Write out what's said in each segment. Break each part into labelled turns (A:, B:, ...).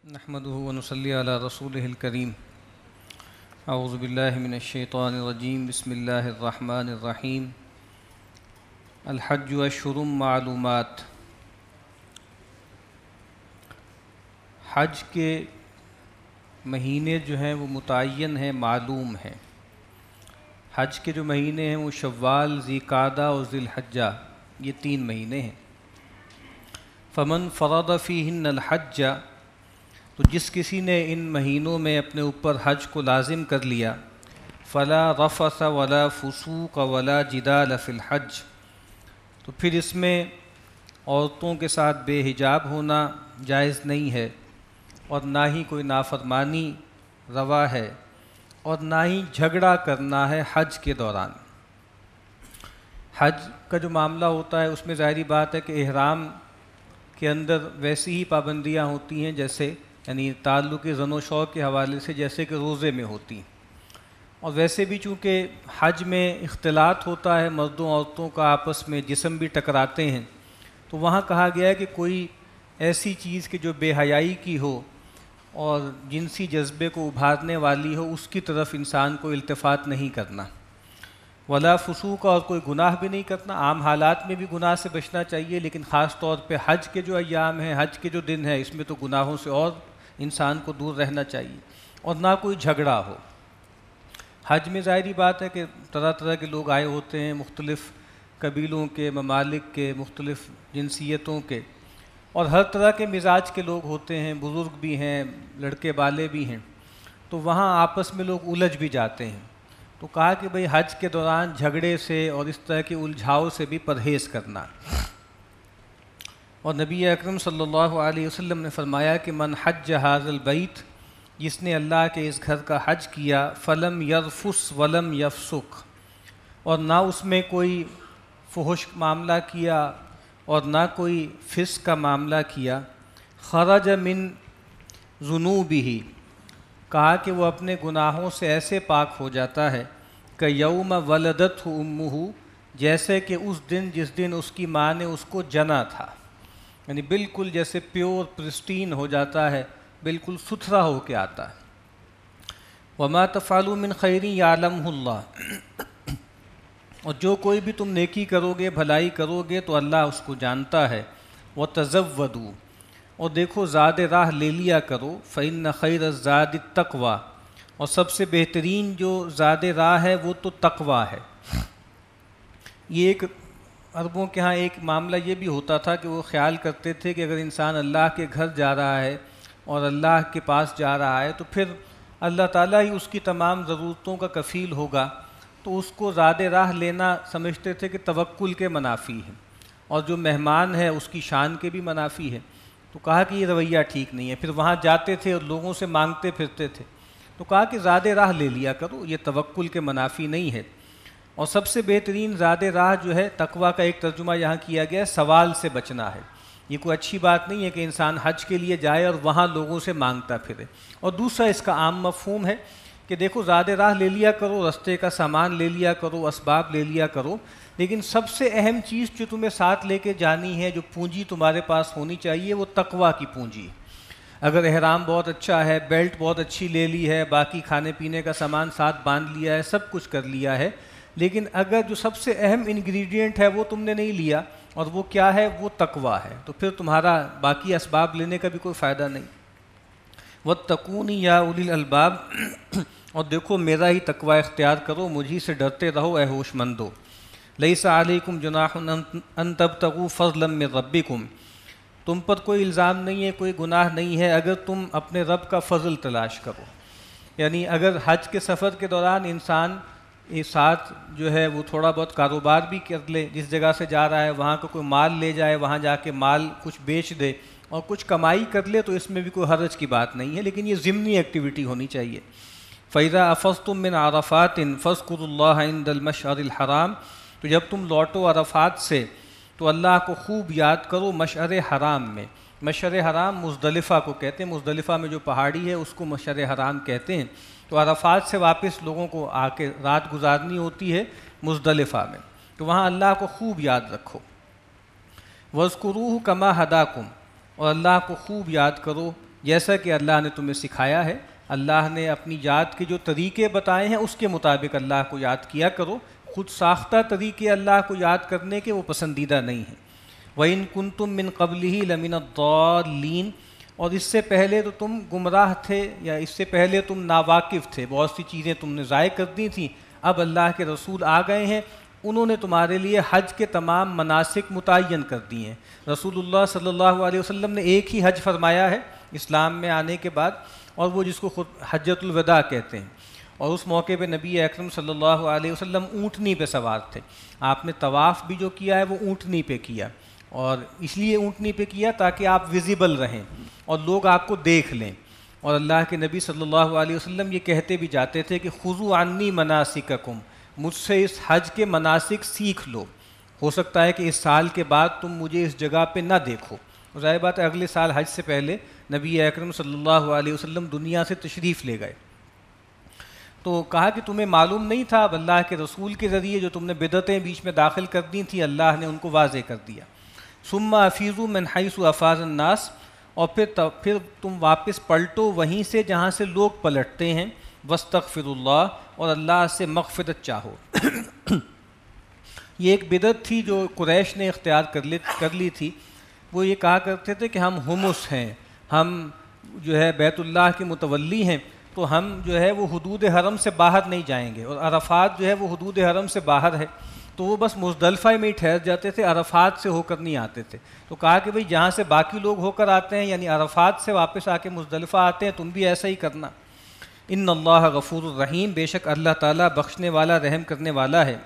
A: نحمده ونصلي على رسوله الكريم اعوذ باللہ من الشیطان الرجیم بسم اللہ الرحمن الرحیم الحج اشہر معلومات۔ حج کے مہینے جو ہیں وہ متعین ہیں، معلوم ہیں۔ حج کے جو مہینے ہیں وہ شوال، ذی قعدہ اور ذی الحجہ، یہ 3 مہینے ہیں۔ فمن فرض فیہن الحج، تو جس کسی نے ان مہینوں میں اپنے اوپر حج کو لازم کر لیا، فلا رفث ولا فسوق ولا جدال فی الحج، تو پھر اس میں عورتوں کے ساتھ بے حجاب ہونا جائز نہیں ہے، اور نہ ہی کوئی نافرمانی روا ہے، اور نہ ہی جھگڑا کرنا ہے حج کے دوران۔ حج کا جو معاملہ ہوتا ہے اس میں ظاہری بات ہے کہ احرام کے اندر ویسی ہی پابندیاں ہوتی ہیں جیسے یعنی تعلق زن و شوق کے حوالے سے جیسے کہ روزے میں ہوتی ہیں، اور ویسے بھی چونکہ حج میں اختلاط ہوتا ہے مردوں عورتوں کا، آپس میں جسم بھی ٹکراتے ہیں، تو وہاں کہا گیا ہے کہ کوئی ایسی چیز کہ جو بے حیائی کی ہو اور جنسی جذبے کو ابھارنے والی ہو اس کی طرف انسان کو التفات نہیں کرنا، ولا فسوق، اور کوئی گناہ بھی نہیں کرنا۔ عام حالات میں بھی گناہ سے بچنا چاہیے، لیکن خاص طور پہ حج کے جو ایام ہیں، حج کے جو دن ہیں، اس میں تو گناہوں سے اور انسان کو دور رہنا چاہیے، اور نہ کوئی جھگڑا ہو۔ حج میں ظاہری بات ہے کہ طرح طرح کے لوگ آئے ہوتے ہیں، مختلف قبیلوں کے، ممالک کے، مختلف جنسیتوں کے، اور ہر طرح کے مزاج کے لوگ ہوتے ہیں، بزرگ بھی ہیں، لڑکے بالے بھی ہیں، تو وہاں آپس میں لوگ الجھ بھی جاتے ہیں۔ تو کہا کہ بھئی حج کے دوران جھگڑے سے اور اس طرح کے الجھاؤ سے بھی پرہیز کرنا۔ اور نبی اکرم صلی اللہ علیہ وسلم نے فرمایا کہ من حج ھذا البیت، جس نے اللہ کے اس گھر کا حج کیا، فلم یرفث ولم یفسق، اور نہ اس میں کوئی فحش معاملہ کیا اور نہ کوئی فسق کا معاملہ کیا، خرج من ذنوبہ، کہا کہ وہ اپنے گناہوں سے ایسے پاک ہو جاتا ہے کہ یوم ولدتہ امہ، جیسے کہ اس دن جس دن اس کی ماں نے اس کو جنا تھا، یعنی بالکل جیسے پیور پرسٹین ہو جاتا ہے، بالکل ستھرا ہو کے آتا ہے۔ وما تفعلوا من خیر یعلمہ اللہ، اور جو کوئی بھی تم نیکی کرو گے، بھلائی کرو گے تو اللہ اس کو جانتا ہے۔ وتزودوا، اور دیکھو زاد راہ لے لیا کرو، فإن خیر الزاد التقوی، اور سب سے بہترین جو زاد راہ ہے وہ تو تقوی ہے۔ یہ ایک عربوں کے ہاں ایک معاملہ یہ بھی ہوتا تھا کہ وہ خیال کرتے تھے کہ اگر انسان اللہ کے گھر جا رہا ہے اور اللہ کے پاس جا رہا ہے تو پھر اللہ تعالیٰ ہی اس کی تمام ضرورتوں کا کفیل ہوگا، تو اس کو زاد راہ لینا سمجھتے تھے کہ توکل کے منافی ہے، اور جو مہمان ہے اس کی شان کے بھی منافی ہے۔ تو کہا کہ یہ رویہ ٹھیک نہیں ہے، پھر وہاں جاتے تھے اور لوگوں سے مانگتے پھرتے تھے، تو کہا کہ زاد راہ لے لیا کرو، یہ توکل کے منافی نہیں ہے۔ اور سب سے بہترین زاد راہ جو ہے، تقویٰ کا ایک ترجمہ یہاں کیا گیا ہے، سوال سے بچنا ہے۔ یہ کوئی اچھی بات نہیں ہے کہ انسان حج کے لیے جائے اور وہاں لوگوں سے مانگتا پھرے۔ اور دوسرا اس کا عام مفہوم ہے کہ دیکھو زاد راہ لے لیا کرو، رستے کا سامان لے لیا کرو، اسباب لے لیا کرو، لیکن سب سے اہم چیز جو تمہیں ساتھ لے کے جانی ہے، جو پونجی تمہارے پاس ہونی چاہیے، وہ تقویٰ کی پونجی ہے۔ اگر احرام بہت اچھا ہے، بیلٹ بہت اچھی لے لی ہے، باقی کھانے پینے کا سامان ساتھ باندھ لیا ہے، سب کچھ کر لیا ہے، لیکن اگر جو سب سے اہم انگریڈینٹ ہے وہ تم نے نہیں لیا، اور وہ کیا ہے، وہ تقویٰ ہے، تو پھر تمہارا باقی اسباب لینے کا بھی کوئی فائدہ نہیں۔ واتقون یا اولی الالباب، اور دیکھو میرا ہی تقویٰ اختیار کرو، مجھی سے ڈرتے رہو اے ہوش مندو۔ لیس علیکم جناح ان تبتغوا فضلا من ربکم، تم پر کوئی الزام نہیں ہے، کوئی گناہ نہیں ہے اگر تم اپنے رب کا فضل تلاش کرو۔ یعنی اگر حج کے سفر کے دوران انسان ساتھ جو ہے وہ تھوڑا بہت کاروبار بھی کر لے، جس جگہ سے جا رہا ہے وہاں کا کوئی مال لے جائے، وہاں جا کے مال کچھ بیچ دے اور کچھ کمائی کر لے، تو اس میں بھی کوئی حرج کی بات نہیں ہے، لیکن یہ ضمنی ایکٹیویٹی ہونی چاہیے۔ فَإِذَا أَفَضْتُم مِّنْ عَرَفَاتٍ فَاذْكُرُوا اللَّهَ عِندَ الْمَشْعَرِ الْحَرَامِ، تو جب تم لوٹو عرفات سے تو اللہ کو خوب یاد کرو مشعر حرام میں۔ مشعر حرام مزدلفہ کو کہتے ہیں، مزدلفہ میں جو پہاڑی ہے اس کو مشعر حرام کہتے ہیں۔ تو عرفات سے واپس لوگوں کو آ کے رات گزارنی ہوتی ہے مزدلفہ میں، تو وہاں اللہ کو خوب یاد رکھو۔ وَاذْكُرُوهُ كَمَا هَدَاكُمْ، اور اللہ کو خوب یاد کرو جیسا کہ اللہ نے تمہیں سکھایا ہے۔ اللہ نے اپنی یاد کے جو طریقے بتائے ہیں اس کے مطابق اللہ کو یاد کیا کرو، خود ساختہ طریقے اللہ کو یاد کرنے کے وہ پسندیدہ نہیں ہیں۔ وَإِن كُنتُم مِّن قَبْلِهِ لَمِنَ الضَّالِّينَ، اور اس سے پہلے تو تم گمراہ تھے، یا اس سے پہلے تم ناواقف تھے، بہت سی چیزیں تم نے ضائع کر دی تھیں۔ اب اللہ کے رسول آ گئے ہیں، انہوں نے تمہارے لیے حج کے تمام مناسک متعین کر دیے ہیں۔ رسول اللہ صلی اللہ علیہ وسلم نے ایک ہی حج فرمایا ہے اسلام میں آنے کے بعد، اور وہ جس کو خود حجۃ الوداع کہتے ہیں، اور اس موقع پہ نبی اکرم صلی اللہ علیہ وسلم اونٹنی پہ سوار تھے۔ آپ نے طواف بھی جو کیا ہے وہ اونٹنی پہ کیا، اور اس لیے اونٹنی پہ کیا تاکہ آپ ویزیبل رہیں اور لوگ آپ کو دیکھ لیں۔ اور اللہ کے نبی صلی اللہ علیہ وسلم یہ کہتے بھی جاتے تھے کہ خذوا عنی مناسککم، مجھ سے اس حج کے مناسک سیکھ لو، ہو سکتا ہے کہ اس سال کے بعد تم مجھے اس جگہ پہ نہ دیکھو۔ ظاہر بات ہے اگلے سال حج سے پہلے نبی اکرم صلی اللہ علیہ وسلم دنیا سے تشریف لے گئے، تو کہا کہ تمہیں معلوم نہیں تھا، اب اللہ کے رسول کے ذریعے جو تم نے بدعتیں بیچ میں داخل کر دی تھیں اللہ نے ان کو واضح کر دیا۔ ثم افیضوا من حیث افاض الناس، اور پھر تم واپس پلٹو وہیں سے جہاں سے لوگ پلٹتے ہیں، واستغفروا اللہ، اور اللہ سے مغفرت چاہو۔ یہ ایک بدعت تھی جو قریش نے اختیار کر لی تھی۔ وہ یہ کہا کرتے تھے کہ ہم حمص ہیں، ہم جو ہے بیت اللہ کے متولی ہیں، تو ہم جو ہے وہ حدود حرم سے باہر نہیں جائیں گے، اور عرفات جو ہے وہ حدود حرم سے باہر ہے، تو وہ بس مزدلفہ میں ہی ٹھہر جاتے تھے، عرفات سے ہو کر نہیں آتے تھے۔ تو کہا کہ بھئی جہاں سے باقی لوگ ہو کر آتے ہیں، یعنی عرفات سے واپس آ کے مزدلفہ آتے ہیں، تم بھی ایسا ہی کرنا۔ ان اللہ غفور الرحیم، بے شک اللہ تعالیٰ بخشنے والا رحم کرنے والا ہے۔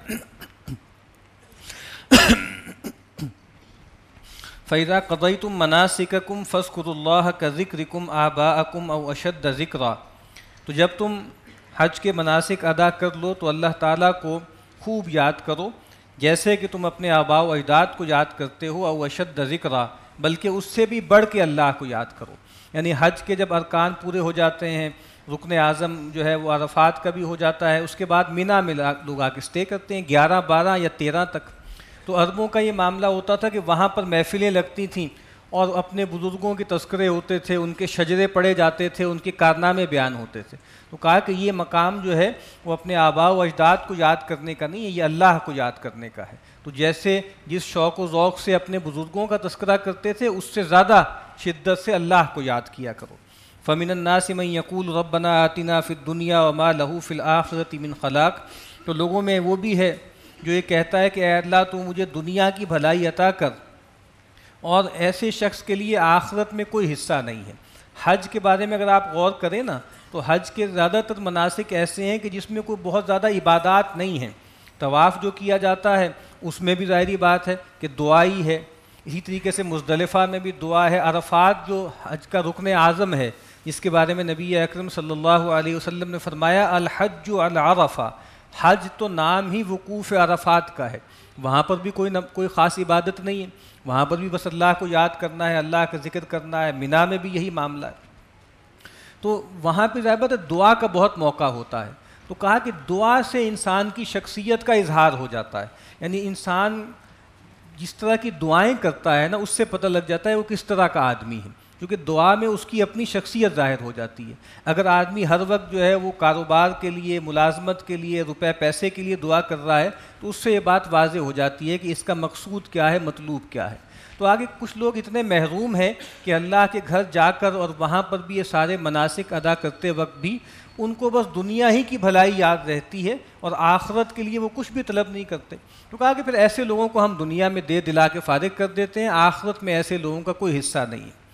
A: فَإِذَا قَضَيْتُم مَّنَاسِكَكُمْ فَاذْكُرُوا اللَّهَ كَذِكْرِكُمْ آبَاءَكُمْ أَوْ أَشَدَّ ذِكْرًا، تو جب تم حج کے مناسک ادا کر لو تو اللہ تعالیٰ کو خوب یاد کرو، جیسے کہ تم اپنے آباء و اجداد کو یاد کرتے ہو، او اشد ذکرا، بلکہ اس سے بھی بڑھ کے اللہ کو یاد کرو۔ یعنی حج کے جب ارکان پورے ہو جاتے ہیں، رکن اعظم جو ہے وہ عرفات کا بھی ہو جاتا ہے، اس کے بعد مینا میں لوگ آ کے اسٹے کرتے ہیں 11، 12 یا 13 تک۔ تو عربوں کا یہ معاملہ ہوتا تھا کہ وہاں پر محفلیں لگتی تھیں اور اپنے بزرگوں کے تذکرے ہوتے تھے، ان کے شجرے پڑھے جاتے تھے، ان کے کارنامے بیان ہوتے تھے۔ تو کہا کہ یہ مقام جو ہے وہ اپنے آباء و اجداد کو یاد کرنے کا نہیں ہے، یہ اللہ کو یاد کرنے کا ہے۔ تو جیسے جس شوق و ذوق سے اپنے بزرگوں کا تذکرہ کرتے تھے، اس سے زیادہ شدت سے اللہ کو یاد کیا کرو۔ فَمِنَ النَّاسِ مَن يَقُولُ رَبَّنَا آتِنَا فِي الدُّنْيَا وَمَا لَهُ فِي الْآخِرَةِ مِنْ خَلَاقٍ، تو لوگوں میں وہ بھی ہے جو یہ کہتا ہے کہ اے اللہ تو مجھے دنیا کی بھلائی عطا کر، اور ایسے شخص کے لیے آخرت میں کوئی حصہ نہیں ہے۔ حج کے بارے میں اگر آپ غور کریں نا، تو حج کے زیادہ تر مناسک ایسے ہیں کہ جس میں کوئی بہت زیادہ عبادات نہیں ہیں۔ طواف جو کیا جاتا ہے اس میں بھی ظاہری بات ہے کہ دعا ہی ہے، اسی طریقے سے مزدلفہ میں بھی دعا ہے۔ عرفات جو حج کا رکن اعظم ہے، جس کے بارے میں نبی اکرم صلی اللہ علیہ وسلم نے فرمایا الحج العرفہ، حج تو نام ہی وقوف عرفات کا ہے، وہاں پر بھی کوئی خاص عبادت نہیں ہے، وہاں پر بھی بس اللہ کو یاد کرنا ہے، اللہ کا ذکر کرنا ہے۔ مینا میں بھی یہی معاملہ ہے، تو وہاں پہ ظاہر بات ہے دعا کا بہت موقع ہوتا ہے۔ تو کہا کہ دعا سے انسان کی شخصیت کا اظہار ہو جاتا ہے، یعنی انسان جس طرح کی دعائیں کرتا ہے نا، اس سے پتہ لگ جاتا ہے وہ کس طرح کا آدمی ہے، کیونکہ دعا میں اس کی اپنی شخصیت ظاہر ہو جاتی ہے۔ اگر آدمی ہر وقت جو ہے وہ کاروبار کے لیے، ملازمت کے لیے، روپے پیسے کے لیے دعا کر رہا ہے، تو اس سے یہ بات واضح ہو جاتی ہے کہ اس کا مقصود کیا ہے، مطلوب کیا ہے۔ تو آگے کچھ لوگ اتنے محروم ہیں کہ اللہ کے گھر جا کر اور وہاں پر بھی یہ سارے مناسک ادا کرتے وقت بھی ان کو بس دنیا ہی کی بھلائی یاد رہتی ہے، اور آخرت کے لیے وہ کچھ بھی طلب نہیں کرتے۔ تو کہا کہ پھر ایسے لوگوں کو ہم دنیا میں دے دلا کے فارغ کر دیتے ہیں، آخرت میں ایسے لوگوں کا کوئی حصہ نہیں ہے۔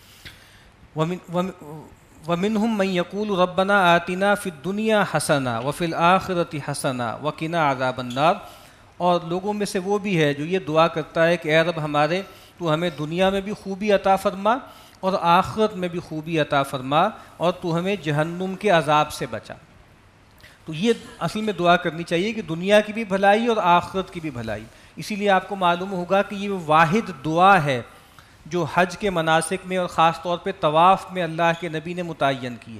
A: وَمِنْهُمْ مَنْ يَقُولُ رَبَّنَا آتِنَا فِي الدُّنْيَا حَسَنَةً وَفِي الْآخِرَةِ حَسَنَةً وَقِنَا عَذَابَ النَّارِ، اور لوگوں میں سے وہ بھی ہے جو یہ دعا کرتا ہے کہ اے رب ہمارے، تو ہمیں دنیا میں بھی خوبی عطا فرما اور آخرت میں بھی خوبی عطا فرما، اور تو ہمیں جہنم کے عذاب سے بچا۔ تو یہ اصل میں دعا کرنی چاہیے کہ دنیا کی بھی بھلائی اور آخرت کی بھی بھلائی۔ اسی لیے آپ کو معلوم ہوگا کہ یہ واحد دعا ہے جو حج کے مناسک میں اور خاص طور پہ طواف میں اللہ کے نبی نے متعین کی ہے۔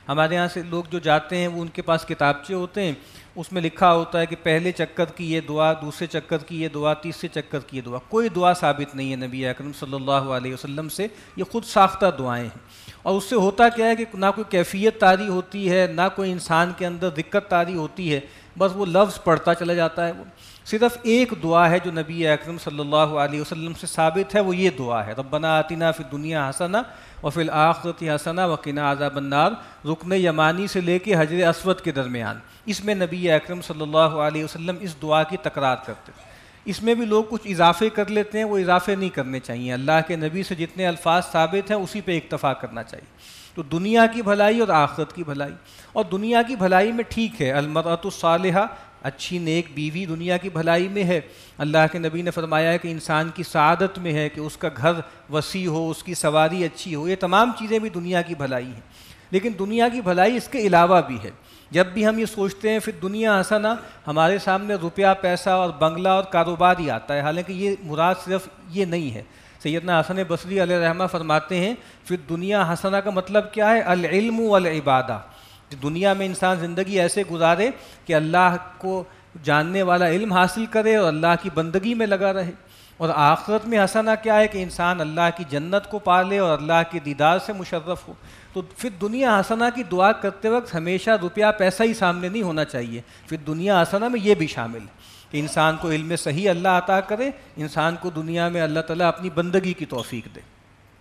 A: ہمارے یہاں سے لوگ جو جاتے ہیں وہ ان کے پاس کتابچے ہوتے ہیں، اس میں لکھا ہوتا ہے کہ پہلے چکر کی یہ دعا، دوسرے چکر کی یہ دعا، تیسرے چکر کی یہ دعا. کوئی دعا ثابت نہیں ہے نبی اکرم صلی اللہ علیہ وسلم سے، یہ خود ساختہ دعائیں ہیں. اور اس سے ہوتا کیا ہے کہ نہ کوئی کیفیت طاری ہوتی ہے، نہ کوئی انسان کے اندر دقت طاری ہوتی ہے، بس وہ لفظ پڑھتا چلا جاتا ہے. وہ صرف ایک دعا ہے جو نبی اکرم صلی اللہ علیہ وسلم سے ثابت ہے، وہ یہ دعا ہے، ربنا آتنا فی الدنیا حسنہ وفی الآخرۃ حسنہ وقنا عذاب النار، رکن یمانی سے لے کے حجر اسود کے درمیان. اس میں نبی اکرم صلی اللہ علیہ وسلم اس دعا کی تکرار کرتے ہیں. اس میں بھی لوگ کچھ اضافے کر لیتے ہیں، وہ اضافے نہیں کرنے چاہیے. اللہ کے نبی سے جتنے الفاظ ثابت ہیں اسی پہ اکتفا کرنا چاہیے. تو دنیا کی بھلائی اور آخرت کی بھلائی. اور دنیا کی بھلائی میں ٹھیک ہے، المرأۃ الصالحہ، اچھی نیک بیوی دنیا کی بھلائی میں ہے. اللہ کے نبی نے فرمایا ہے کہ انسان کی سعادت میں ہے کہ اس کا گھر وسیع ہو، اس کی سواری اچھی ہو. یہ تمام چیزیں بھی دنیا کی بھلائی ہیں. لیکن دنیا کی بھلائی اس کے علاوہ بھی ہے. جب بھی ہم یہ سوچتے ہیں پھر دنیا حسنہ، ہمارے سامنے روپیہ، پیسہ اور بنگلہ اور کاروبار ہی آتا ہے، حالانکہ یہ مراد صرف یہ نہیں ہے. سیدنا حسن بصری علیہ رحمہ فرماتے ہیں پھر دنیا حسنہ کا مطلب کیا ہے؟ العلم والعبادہ. دنیا میں انسان زندگی ایسے گزارے کہ اللہ کو جاننے والا علم حاصل کرے اور اللہ کی بندگی میں لگا رہے. اور آخرت میں حسنہ کیا ہے؟ کہ انسان اللہ کی جنت کو پالے اور اللہ کے دیدار سے مشرف ہو. تو پھر دنیا حسنہ کی دعا کرتے وقت ہمیشہ روپیہ پیسہ ہی سامنے نہیں ہونا چاہیے. پھر دنیا حسنہ میں یہ بھی شامل ہے کہ انسان کو علم صحیح اللہ عطا کرے، انسان کو دنیا میں اللہ تعالیٰ اپنی بندگی کی توفیق دے.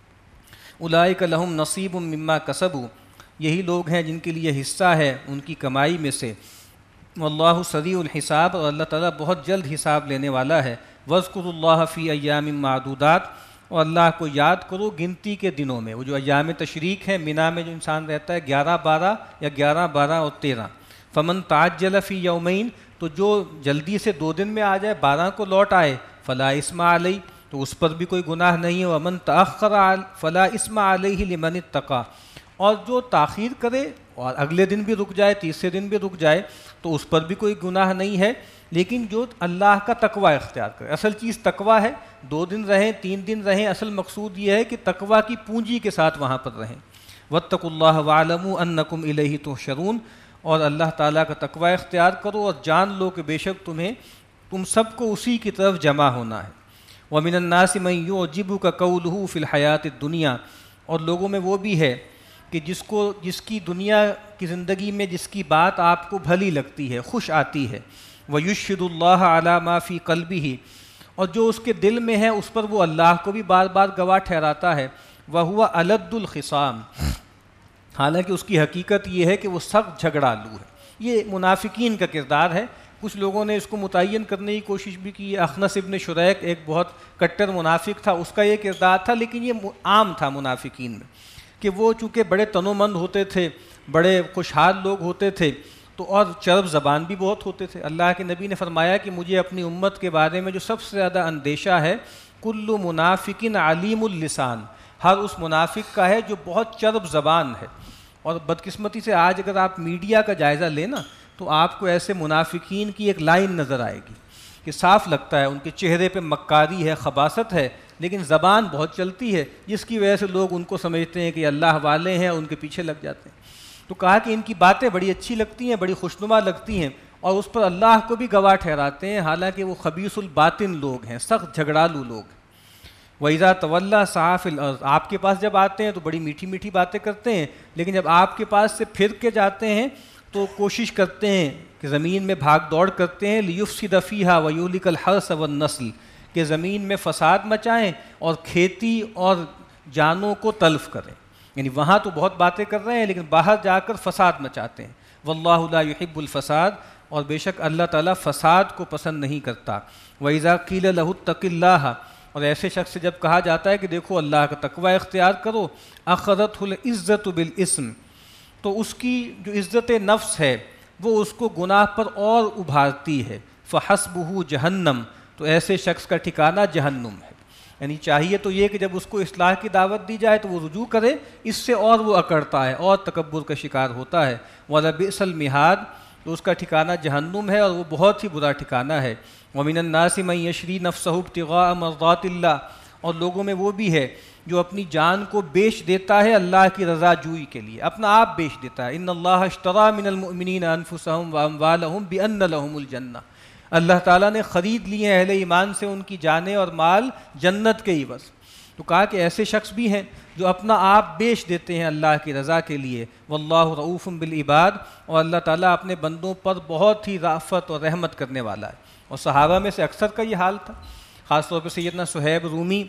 A: اولئک لہم نصیب مما کسبوا، یہی لوگ ہیں جن کے لیے حصہ ہے ان کی کمائی میں سے. واللہ سریع الحساب، اور اللہ تعالیٰ بہت جلد حساب لینے والا ہے. واذکروا اللہ فی ایام معدودات، اور اللہ کو یاد کرو گنتی کے دنوں میں. وہ جو ایام تشریق ہیں، مینا میں جو انسان رہتا ہے 11، 12 یا 11، 12 اور 13. فمن تعجل فی یومین، تو جو جلدی سے 2 دن میں آ جائے، 12 کو لوٹ آئے، فلا اسم علیہ، تو اس پر بھی کوئی گناہ نہیں ہے. ومن تأخر فلا اسم علیہ لمن اتقی، اور جو تاخیر کرے اور اگلے دن بھی رک جائے، تیسرے دن بھی رک جائے، تو اس پر بھی کوئی گناہ نہیں ہے. لیکن جو اللہ کا تقوی اختیار کرے، اصل چیز تقوی ہے. 2 دن رہیں، 3 دن رہیں، اصل مقصود یہ ہے کہ تقوی کی پونجی کے ساتھ وہاں پر رہیں. واتقوا اللہ واعلموا انکم الیہ تحشرون، اور اللہ تعالیٰ کا تقوی اختیار کرو اور جان لو کہ بے شک تم سب کو اسی کی طرف جمع ہونا ہے. ومن الناس من یعجبک قولہ فی الحیاۃ الدنیا، اور لوگوں میں وہ بھی ہے کہ جس کی دنیا کی زندگی میں جس کی بات آپ کو بھلی لگتی ہے، خوش آتی ہے. وَيُشْهِدُ اللَّهَ عَلَى مَا فِي قَلْبِهِ، اور جو اس کے دل میں ہے اس پر وہ اللہ کو بھی بار بار گواہ ٹھہراتا ہے. وَهُوَ أَلَدُّ الْخِصَامِ، حالانکہ اس کی حقیقت یہ ہے کہ وہ سخت جھگڑالو ہے. یہ منافقین کا کردار ہے. کچھ لوگوں نے اس کو متعین کرنے کی کوشش بھی کی. اخنس ابن شریک ایک بہت کٹر منافق تھا، اس کا یہ کردار تھا، لیکن یہ عام تھا منافقین میں کہ وہ چونکہ بڑے تنومند ہوتے تھے، بڑے خوشحال لوگ ہوتے تھے، تو اور چرب زبان بھی بہت ہوتے تھے. اللہ کے نبی نے فرمایا کہ مجھے اپنی امت کے بارے میں جو سب سے زیادہ اندیشہ ہے، کل منافق علیم اللسان، ہر اس منافق کا ہے جو بہت چرب زبان ہے. اور بدقسمتی سے آج اگر آپ میڈیا کا جائزہ لیں نا، تو آپ کو ایسے منافقین کی ایک لائن نظر آئے گی کہ صاف لگتا ہے ان کے چہرے پہ مکاری ہے، خباثت ہے، لیکن زبان بہت چلتی ہے، جس کی وجہ سے لوگ ان کو سمجھتے ہیں کہ اللہ والے ہیں، ان کے پیچھے لگ جاتے ہیں. تو کہا کہ ان کی باتیں بڑی اچھی لگتی ہیں، بڑی خوشنما لگتی ہیں، اور اس پر اللہ کو بھی گواہ ٹھہراتے ہیں، حالانکہ وہ خبیث الباطن لوگ ہیں، سخت جھگڑالو لوگ ہیں. وَإِذَا تَوَلَّى سَعَىٰ فِي الْأَرْضِ، آپ کے پاس جب آتے ہیں تو بڑی میٹھی میٹھی باتیں کرتے ہیں، لیکن جب آپ کے پاس سے پھر کے جاتے ہیں تو کوشش کرتے ہیں کہ زمین میں بھاگ دوڑ کرتے ہیں. لِيُفْسِدَ فِيهَا وَيُهْلِكَ الْحَرْثَ وَالنَّسْلَ، کہ زمین میں فساد مچائیں اور کھیتی اور جانوں کو تلف کریں. یعنی وہاں تو بہت باتیں کر رہے ہیں لیکن باہر جا کر فساد مچاتے ہیں. وَاللَّهُ لَا يُحِبُّ الْفَسَاد، اور بے شک اللہ تعالیٰ فساد کو پسند نہیں کرتا. وَإِذَا قِيلَ لَهُ اتَّقِ اللَّهَ، اور ایسے شخص سے جب کہا جاتا ہے کہ دیکھو اللہ کا تقوی اختیار کرو، اخذتہ العزت بالاسم، تو اس کی جو عزت نفس ہے وہ اس کو گناہ پر اور ابھارتی ہے. فحسبہ جہنم، تو ایسے شخص کا ٹھکانہ جہنم ہے. یعنی چاہیے تو یہ کہ جب اس کو اصلاح کی دعوت دی جائے تو وہ رجوع کرے، اس سے اور وہ اکڑتا ہے اور تکبر کا شکار ہوتا ہے. وَلَبِئْسَ الْمِہَادُ، تو اس کا ٹھکانہ جہنم ہے اور وہ بہت ہی برا ٹھکانہ ہے. وَمِنَ النَّاسِ مَن يَشْرِي نَفْسَهُ ابْتِغَاءَ مَرْضَاتِ اللَّهِ، اور لوگوں میں وہ بھی ہے جو اپنی جان کو بیچ دیتا ہے اللہ کی رضا جوئی کے لیے، اپنا آپ بیچ دیتا ہے۔ ان اللہ اشتری من المؤمنین انفسهم واموالهم بان لهم الجنہ، اللہ تعالیٰ نے خرید لیے اہل ایمان سے ان کی جانیں اور مال جنت کے عوض۔ تو کہا کہ ایسے شخص بھی ہیں جو اپنا آپ بیچ دیتے ہیں اللہ کی رضا کے لیے۔ واللہ رؤوف بالعباد، اور اللہ تعالیٰ اپنے بندوں پر بہت ہی رأفت اور رحمت کرنے والا ہے۔ اور صحابہ میں سے اکثر کا یہ حال تھا، خاص طور پہ سیدنا صہیب رومی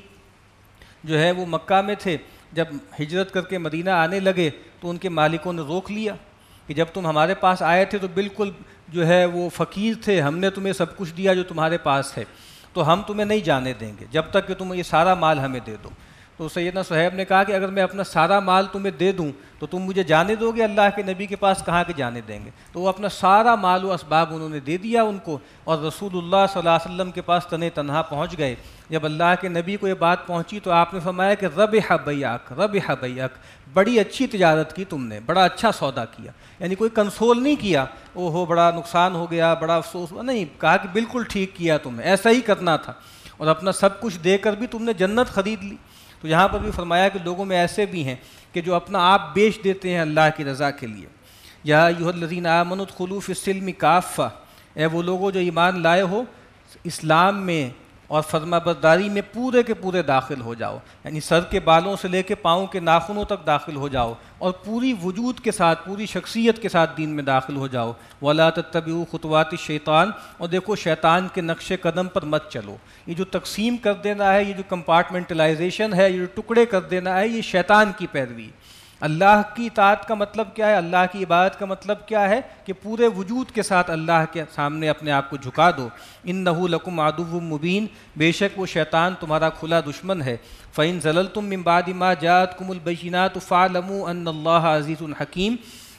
A: جو ہے وہ مکہ میں تھے، جب ہجرت کر کے مدینہ آنے لگے تو ان کے مالکوں نے روک لیا کہ جب تم ہمارے پاس آئے تھے تو بالکل جو ہے وہ فقیر تھے، ہم نے تمہیں سب کچھ دیا جو تمہارے پاس ہے، تو ہم تمہیں نہیں جانے دیں گے جب تک کہ تم یہ سارا مال ہمیں دے دو۔ تو سیدنا صہیب نے کہا کہ اگر میں اپنا سارا مال تمہیں دے دوں تو تم مجھے جانے دو گے اللہ کے نبی کے پاس؟ کہاں کے جانے دیں گے؟ تو وہ اپنا سارا مال و اسباب انہوں نے دے دیا ان کو، اور رسول اللہ صلی اللہ علیہ وسلم کے پاس تنے تنہا پہنچ گئے۔ جب اللہ کے نبی کو یہ بات پہنچی تو آپ نے فرمایا کہ ربح بیعک، ربح بیعک، بڑی اچھی تجارت کی تم نے، بڑا اچھا سودا کیا۔ یعنی کوئی کنسول نہیں کیا، او ہو بڑا نقصان ہو گیا، بڑا افسوس ہوا، نہیں، کہا کہ بالکل ٹھیک کیا تم نے، ایسا ہی کرنا تھا، اور اپنا سب کچھ دے کر بھی تم نے جنت خرید لی۔ تو یہاں پر بھی فرمایا کہ لوگوں میں ایسے بھی ہیں کہ جو اپنا آپ بیچ دیتے ہیں اللہ کی رضا کے لیے۔ یا ایھا الذین آمنوا ادخلوا فی السلم کافہ، اے وہ لوگوں جو ایمان لائے ہو، اسلام میں اور فرما برداری میں پورے کے پورے داخل ہو جاؤ، یعنی سر کے بالوں سے لے کے پاؤں کے ناخنوں تک داخل ہو جاؤ، اور پوری وجود کے ساتھ، پوری شخصیت کے ساتھ دین میں داخل ہو جاؤ۔ وَلَا تَتَّبِعُوا خُطُوَاتِ الشَّيْطَانِ، اور دیکھو شیطان کے نقش قدم پر مت چلو۔ یہ جو تقسیم کر دینا ہے، یہ جو کمپارٹمنٹلائزیشن ہے، یہ جو ٹکڑے کر دینا ہے، یہ شیطان کی پیروی۔ اللہ کی اطاعت کا مطلب کیا ہے؟ اللہ کی عبادت کا مطلب کیا ہے؟ کہ پورے وجود کے ساتھ اللہ کے سامنے اپنے آپ کو جھکا دو۔ انہ لکم عدو مبین، بے شک وہ شیطان تمہارا کھلا دشمن ہے۔ فإن زللتم من بعد ما جاءتكم البینات فاعلموا ان اللہ عزیز حکیم،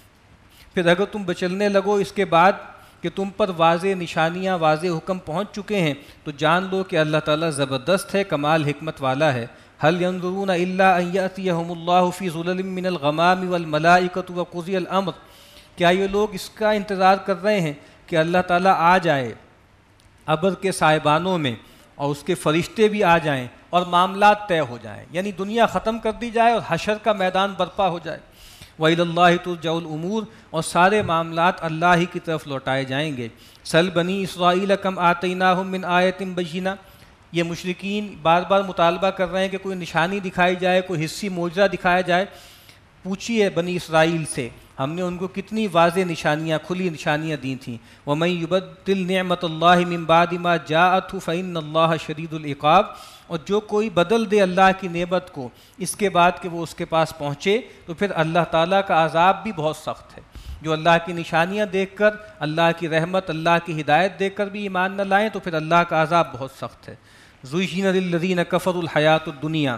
A: پھر اگر تم بچلنے لگو اس کے بعد کہ تم پر واضح نشانیاں، واضح حکم پہنچ چکے ہیں، تو جان لو کہ اللہ تعالیٰ زبردست ہے، کمال حکمت والا ہے۔ هل ينظرون الا ان ياتيهم الله في ظلل من الغمام والملائكة وقضي الامر، کیا یہ لوگ اس کا انتظار کر رہے ہیں کہ اللہ تعالیٰ آ جائے ابر کے سائبانوں میں، اور اس کے فرشتے بھی آ جائیں اور معاملات طے ہو جائیں، یعنی دنیا ختم کر دی جائے اور حشر کا میدان برپا ہو جائے۔ وَإِلَى اللَّهِ تُرْجَعُ الْأُمُورُ، اور سارے معاملات اللہ ہی کی طرف لوٹائے جائیں گے۔ سَلْ بَنِي إِسْرَائِيلَ كَمْ آتَيْنَاهُم مِّنْ آیَةٍ بَیِّنَةٍ، یہ مشرکین بار بار مطالبہ کر رہے ہیں کہ کوئی نشانی دکھائی جائے، کوئی حصی معجزہ دکھایا جائے۔ پوچھیے بنی اسرائیل سے، ہم نے ان کو کتنی واضح نشانیاں، کھلی نشانیاں دی تھیں۔ وَمَن يُبَدِّلْ نِعْمَتَ اللَّهِ مِن بَعْدِ مَا جَاءَتْهُ فَإِنَّ اللَّهَ شَدِيدُ الْعِقَابِ، اور جو کوئی بدل دے اللہ کی نعمت کو اس کے بعد کہ وہ اس کے پاس پہنچے، تو پھر اللہ تعالیٰ کا عذاب بھی بہت سخت ہے۔ جو اللہ کی نشانیاں دیکھ کر، اللہ کی رحمت، اللہ کی ہدایت دیکھ کر بھی ایمان نہ لائیں تو پھر اللہ کا عذاب بہت سخت ہے۔ زُيِّنَ لِلَّذِينَ كَفَرُوا الْحَيَاةُ الدُّنْيَا،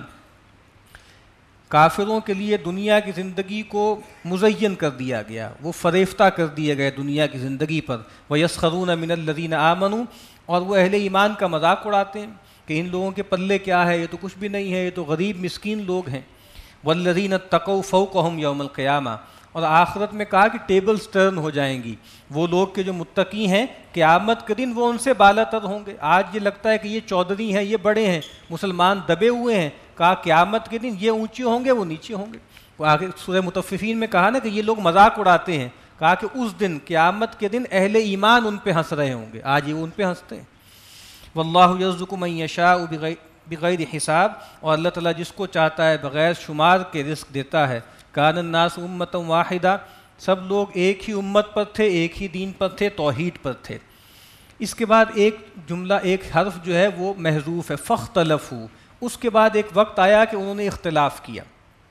A: کافروں کے لیے دنیا کی زندگی کو مزین کر دیا گیا، وہ فریفتہ کر دیے گئے دنیا کی زندگی پر۔ وَيَسْخَرُونَ مِنَ الَّذِينَ آمَنُوا، اور وہ اہل ایمان کا مذاق اڑاتے ہیں کہ ان لوگوں کے پلے کیا ہے، یہ تو کچھ بھی نہیں ہے، یہ تو غریب مسکین لوگ ہیں۔ وَالَّذِينَ اتَّقَوْا فَوْقَهُمْ يَوْمَ الْقِيَامَةِ، اور آخرت میں کہا کہ ٹیبلز ٹرن ہو جائیں گی، وہ لوگ کہ جو متقی ہیں قیامت کے دن وہ ان سے بالا تر ہوں گے۔ آج یہ لگتا ہے کہ یہ چودھری ہیں، یہ بڑے ہیں، مسلمان دبے ہوئے ہیں، کہا قیامت کے دن یہ اونچے ہوں گے، وہ نیچے ہوں گے۔ وہ آگے سورہ مطففین میں کہا نا کہ یہ لوگ مذاق اڑاتے ہیں، کہا کہ اس دن قیامت کے دن اہل ایمان ان پہ ہنس رہے ہوں گے، آج یہ ان پہ ہنستے ہیں۔ واللہ یرزق من یشاء بغیر حساب، اور اللہ تعالیٰ جس کو چاہتا ہے بغیر شمار کے رزق دیتا ہے۔ کان الناس امۃ واحدہ، سب لوگ ایک ہی امت پر تھے، ایک ہی دین پر تھے، توحید پر تھے۔ اس کے بعد ایک جملہ، ایک حرف جو ہے وہ محذوف ہے، فاختلفوا، اس کے بعد ایک وقت آیا کہ انہوں نے اختلاف کیا۔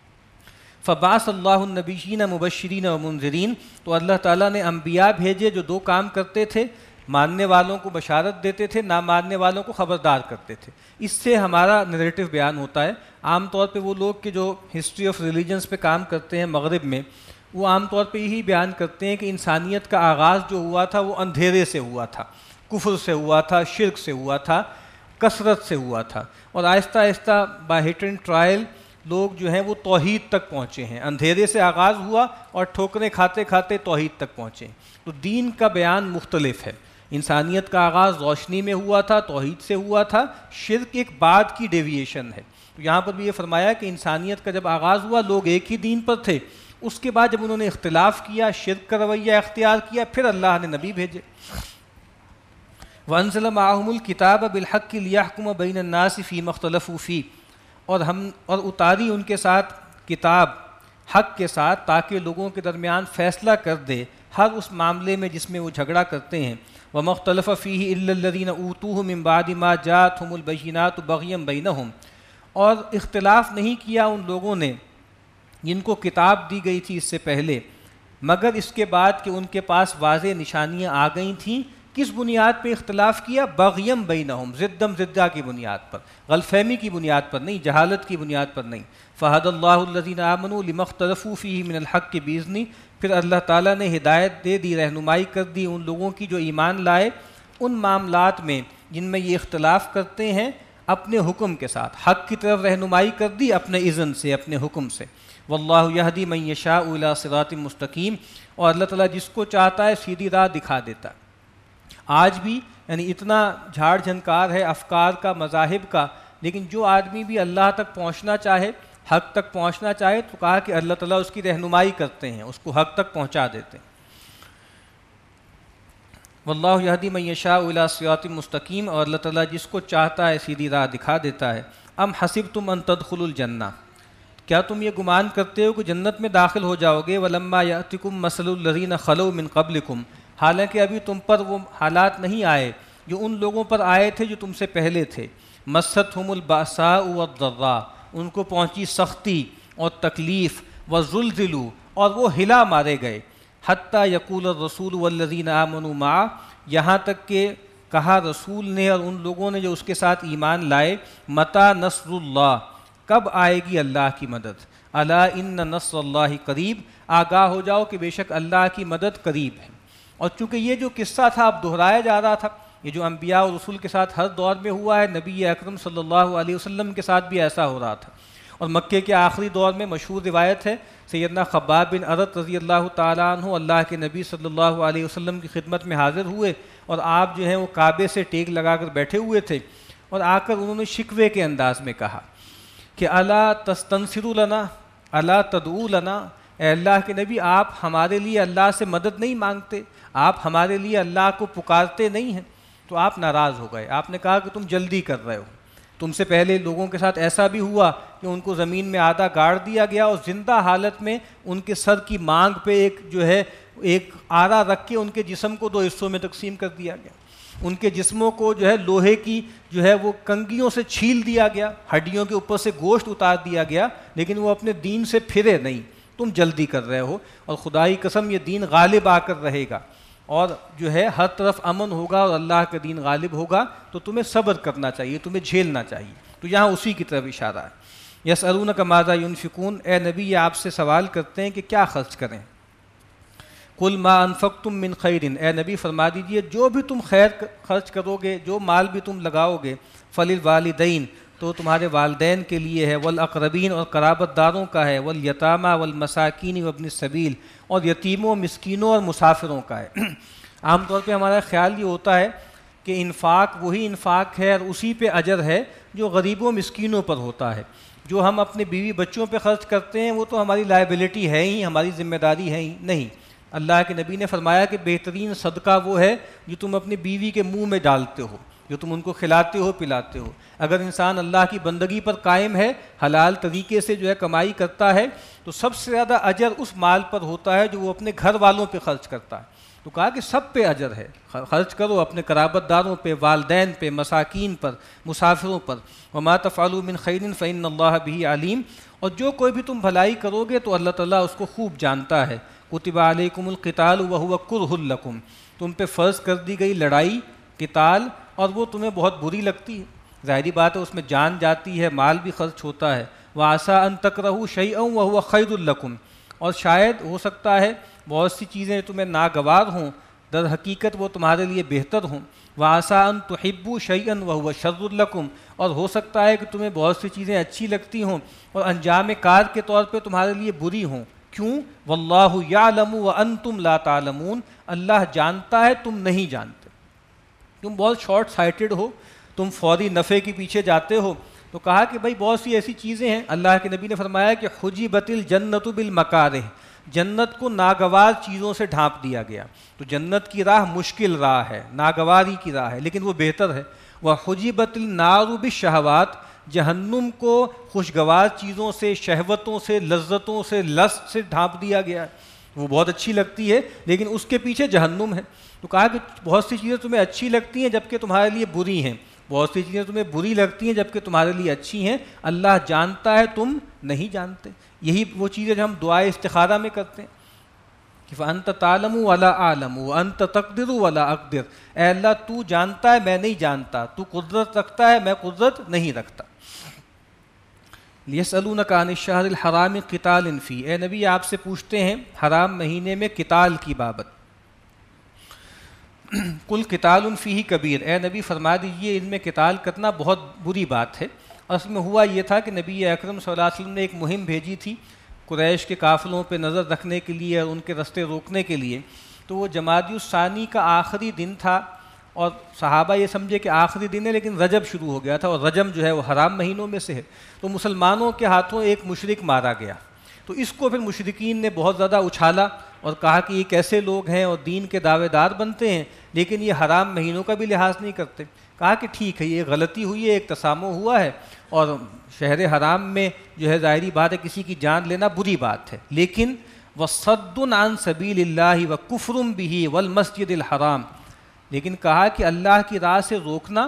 A: فبعث اللہ النبیین مبشرین ومنذرین، تو اللہ تعالیٰ نے انبیاء بھیجے جو دو کام کرتے تھے، ماننے والوں کو بشارت دیتے تھے، نہ ماننے والوں کو خبردار کرتے تھے۔ اس سے ہمارا نریٹو بیان ہوتا ہے۔ عام طور پہ وہ لوگ کہ جو ہسٹری آف ریلیجنس پہ کام کرتے ہیں مغرب میں، وہ عام طور پہ یہی بیان کرتے ہیں کہ انسانیت کا آغاز جو ہوا تھا وہ اندھیرے سے ہوا تھا، کفر سے ہوا تھا، شرک سے ہوا تھا، کثرت سے ہوا تھا، اور آہستہ آہستہ بائی ہٹ اینڈ ٹرائل لوگ جو ہیں وہ توحید تک پہنچے ہیں۔ اندھیرے سے آغاز ہوا اور ٹھوکریں کھاتے کھاتے توحید تک پہنچے۔ تو دین کا بیان مختلف ہے۔ انسانیت کا آغاز روشنی میں ہوا تھا، توحید سے ہوا تھا، شرک ایک بعد کی ڈیویشن ہے۔ تو یہاں پر بھی یہ فرمایا کہ انسانیت کا جب آغاز ہوا لوگ ایک ہی دین پر تھے، اس کے بعد جب انہوں نے اختلاف کیا، شرک کا رویہ اختیار کیا، پھر اللہ نے نبی بھیجے۔ وَأَنزَلَ مَعَهُمُ الْكِتَابَ بِالْحَقِّ لِيَحْكُمَ بَيْنَ النَّاسِ فِيمَا اخْتَلَفُوا فِيهِ، اور اتاری ان کے ساتھ کتاب حق کے ساتھ تاکہ لوگوں کے درمیان فیصلہ کر دے ہر اس معاملے میں جس میں وہ جھگڑا کرتے ہیں۔ وَمَا اخْتَلَفَ فِيهِ إِلَّا الَّذِينَ أُوتُوهُ مِن بَعْدِ مَا جَاءَتْهُمُ الْبَيِّنَاتُ بَغْيًا بَيْنَهُمْ، اور اختلاف نہیں کیا ان لوگوں نے جن کو کتاب دی گئی تھی اس سے پہلے، مگر اس کے بعد کہ ان کے پاس واضح نشانیاں آ گئی تھیں۔ کس بنیاد پہ اختلاف کیا؟ بغیم بینہم، ضدم ضدہ کی بنیاد پر، غلط فہمی کی بنیاد پر نہیں، جہالت کی بنیاد پر نہیں۔ فہد اللہ الذین آمنوا لما اختلفوا فیہ من الحق بإذنہ، پھر اللہ تعالیٰ نے ہدایت دے دی، رہنمائی کر دی ان لوگوں کی جو ایمان لائے ان معاملات میں جن میں یہ اختلاف کرتے ہیں، اپنے حکم کے ساتھ حق کی طرف رہنمائی کر دی اپنے اذن سے، اپنے حکم سے۔ واللہ یہدی من یشاء الی صراط مستقیم، اور اللہ تعالیٰ جس کو چاہتا ہے سیدھی راہ دکھا دیتا ہے۔ آج بھی یعنی اتنا جھاڑ جھنکار ہے افکار کا، مذاہب کا، لیکن جو آدمی بھی اللہ تک پہنچنا چاہے، حق تک پہنچنا چاہے، تو کہا کہ اللہ تعالیٰ اس کی رہنمائی کرتے ہیں، اس کو حق تک پہنچا دیتے ہیں۔ واللہ یہدی من یشاء الی صراط مستقیم، اور اللہ تعالیٰ جس کو چاہتا ہے سیدھی راہ دکھا دیتا ہے۔ ام حسبتم ان تدخلوا الجنہ، کیا تم یہ گمان کرتے ہو کہ جنت میں داخل ہو جاؤ گے؟ ولما یأتکم مثل الذین خلوا من قبلکم، حالانکہ ابھی تم پر وہ حالات نہیں آئے جو ان لوگوں پر آئے تھے جو تم سے پہلے تھے۔ مستھم البأساء والضراء، ان کو پہنچی سختی اور تکلیف، وزلزلوا، اور وہ ہلا مارے گئے، حتیٰ یقول الرسول والذین آمنوا معہ، یہاں تک کہ کہا رسول نے اور ان لوگوں نے جو اس کے ساتھ ایمان لائے، متی نصر اللہ، کب آئے گی اللہ کی مدد؟ الا ان نصر اللہ قریب، آگاہ ہو جاؤ کہ بے شک اللہ کی مدد قریب ہے۔ اور چونکہ یہ جو قصہ تھا اب دہرایا جا رہا تھا، یہ جو انبیاء اور رسول کے ساتھ ہر دور میں ہوا ہے، نبی اکرم صلی اللہ علیہ وسلم کے ساتھ بھی ایسا ہو رہا تھا۔ اور مکے کے آخری دور میں مشہور روایت ہے، سیدنا خباب بن ارت رضی اللہ تعالیٰ عنہ اللہ کے نبی صلی اللہ علیہ وسلم کی خدمت میں حاضر ہوئے، اور آپ جو ہیں وہ کعبے سے ٹیک لگا کر بیٹھے ہوئے تھے، اور آ کر انہوں نے شکوے کے انداز میں کہا کہ الا تستنصروا لنا، الا تدعوا لنا، اے اللہ کے نبی آپ ہمارے لیے اللہ سے مدد نہیں مانگتے، آپ ہمارے لیے اللہ کو پکارتے نہیں ہیں۔ تو آپ ناراض ہو گئے، آپ نے کہا کہ تم جلدی کر رہے ہو، تم سے پہلے لوگوں کے ساتھ ایسا بھی ہوا کہ ان کو زمین میں آدھا گاڑ دیا گیا، اور زندہ حالت میں ان کے سر کی مانگ پہ ایک آرا رکھ کے ان کے جسم کو 2 حصوں میں تقسیم کر دیا گیا، ان کے جسموں کو لوہے کی وہ کنگھیوں سے چھیل دیا گیا، ہڈیوں کے اوپر سے گوشت اتار دیا گیا، لیکن وہ اپنے دین سے پھرے نہیں۔ تم جلدی کر رہے ہو، اور خدائی قسم یہ دین غالب آ کر رہے گا، اور ہر طرف امن ہوگا اور اللہ کا دین غالب ہوگا، تو تمہیں صبر کرنا چاہیے، تمہیں جھیلنا چاہیے۔ تو یہاں اسی کی طرف اشارہ ہے۔ یسألونک ماذا ینفقون، اے نبی یہ آپ سے سوال کرتے ہیں کہ کیا خرچ کریں۔ قل ما انفقتم من خیر، اے نبی فرما دیجئے جو بھی تم خیر خرچ کرو گے، جو مال بھی تم لگاؤ گے، فللوالدین، تو تمہارے والدین کے لیے ہے، والاقربین، اور قرابت داروں کا ہے، والیتامى والمساکین وابن السبیل، اور یتیموں، مسکینوں اور مسافروں کا ہے۔ عام طور پہ ہمارا خیال یہ ہوتا ہے کہ انفاق وہی انفاق ہے اور اسی پہ اجر ہے جو غریبوں مسکینوں پر ہوتا ہے۔ جو ہم اپنے بیوی بچوں پہ خرچ کرتے ہیں وہ تو ہماری لائبلٹی ہے ہی، ہماری ذمہ داری ہے ہی نہیں۔ اللہ کے نبی نے فرمایا کہ بہترین صدقہ وہ ہے جو تم اپنی بیوی کے منہ میں ڈالتے ہو، جو تم ان کو کھلاتے ہو پلاتے ہو۔ اگر انسان اللہ کی بندگی پر قائم ہے، حلال طریقے سے کمائی کرتا ہے، تو سب سے زیادہ اجر اس مال پر ہوتا ہے جو وہ اپنے گھر والوں پہ خرچ کرتا ہے۔ تو کہا کہ سب پہ اجر ہے، خرچ کرو اپنے قرابت داروں پہ، والدین پہ، مساکین پر، مسافروں پر۔ وما تفعلوا من خیر فإن اللہ بہ علیم، اور جو کوئی بھی تم بھلائی کرو گے تو اللہ تعالیٰ اس کو خوب جانتا ہے۔ کتب علیکم القتال وہو کرہ لکم، تم پہ فرض کر دی گئی لڑائی، قتال، اور وہ تمہیں بہت بری لگتی ہے، ظاہری بات ہے اس میں جان جاتی ہے، مال بھی خرچ ہوتا ہے۔ وعسیٰ ان تکرہوا شیئا وہو خیر لکم، اور شاید ہو سکتا ہے بہت سی چیزیں تمہیں ناگوار ہوں، در حقیقت وہ تمہارے لیے بہتر ہوں۔ وعسیٰ ان تحبوا شیئا وہو شر لکم، اور ہو سکتا ہے کہ تمہیں بہت سی چیزیں اچھی لگتی ہوں اور انجام کار کے طور پہ تمہارے لیے بری ہوں۔ کیوں؟ واللہ یعلم وانتم لا تعلمون، اللہ جانتا ہے تم نہیں جانتے۔ تم بہت شارٹ سائٹڈ ہو، تم فوری نفع کے پیچھے جاتے ہو، تو کہا کہ بھائی بہت سی ایسی چیزیں ہیں، اللہ کے نبی نے فرمایا کہ حجبت الجنت بالمکارہ، جنت کو ناگوار چیزوں سے ڈھانپ دیا گیا. تو جنت کی راہ مشکل راہ ہے، ناگواری کی راہ ہے، لیکن وہ بہتر ہے. وحجبت النار بالشہوات، جہنم کو خوشگوار چیزوں سے، شہوتوں سے، لذتوں سے، لذت سے ڈھانپ دیا گیا ہے. وہ بہت اچھی لگتی ہے لیکن اس کے پیچھے جہنم ہے. تو کہا کہ بہت سی چیزیں تمہیں اچھی لگتی ہیں جبکہ تمہارے لیے بری ہیں، بہت سی چیزیں تمہیں بری لگتی ہیں جبکہ تمہارے لیے اچھی ہیں. اللہ جانتا ہے، تم نہیں جانتے. یہی وہ چیزیں جو ہم دعائے استخارہ میں کرتے ہیں کہ فَأَنْتَ تَعْلَمُ وَلَا أَعْلَمُ وَأَنْتَ تَقْدِرُ وَلَا أَقْدِرُ، اے اللہ تو جانتا ہے میں نہیں جانتا، تو قدرت رکھتا ہے میں قدرت نہیں رکھتا. یسألونک عن الشہر الحرام قتال فیہ، اے نبی آپ سے پوچھتے ہیں حرام مہینے میں قتال کی بابت. قل قتال فیہ کبیر، اے نبی فرما دیجئے ان میں قتال کرنا بہت بری بات ہے. اصل میں ہوا یہ تھا کہ نبی اکرم صلی اللہ علیہ وسلم نے ایک مہم بھیجی تھی قریش کے قافلوں پہ نظر رکھنے کے لیے اور ان کے رستے روکنے کے لیے. تو وہ جمادی الثانی کا آخری دن تھا اور صحابہ یہ سمجھے کہ آخری دن ہے، لیکن رجب شروع ہو گیا تھا اور رجب جو ہے وہ حرام مہینوں میں سے ہے. تو مسلمانوں کے ہاتھوں ایک مشرک مارا گیا. تو اس کو پھر مشرکین نے بہت زیادہ اچھالا اور کہا کہ یہ کیسے لوگ ہیں اور دین کے دعوے دار بنتے ہیں لیکن یہ حرام مہینوں کا بھی لحاظ نہیں کرتے. کہا کہ ٹھیک ہے یہ غلطی ہوئی ہے، ایک تسامح ہوا ہے اور شہر حرام میں جو ہے ظاہری بات ہے کسی کی جان لینا بری بات ہے، لیکن وَصَدٌّ عَن سَبِيلِ اللَّهِ وَكُفْرٌ بِهِ وَالْمَسْجِدِ الْحَرَامِ، لیکن کہا کہ اللہ کی راہ سے روکنا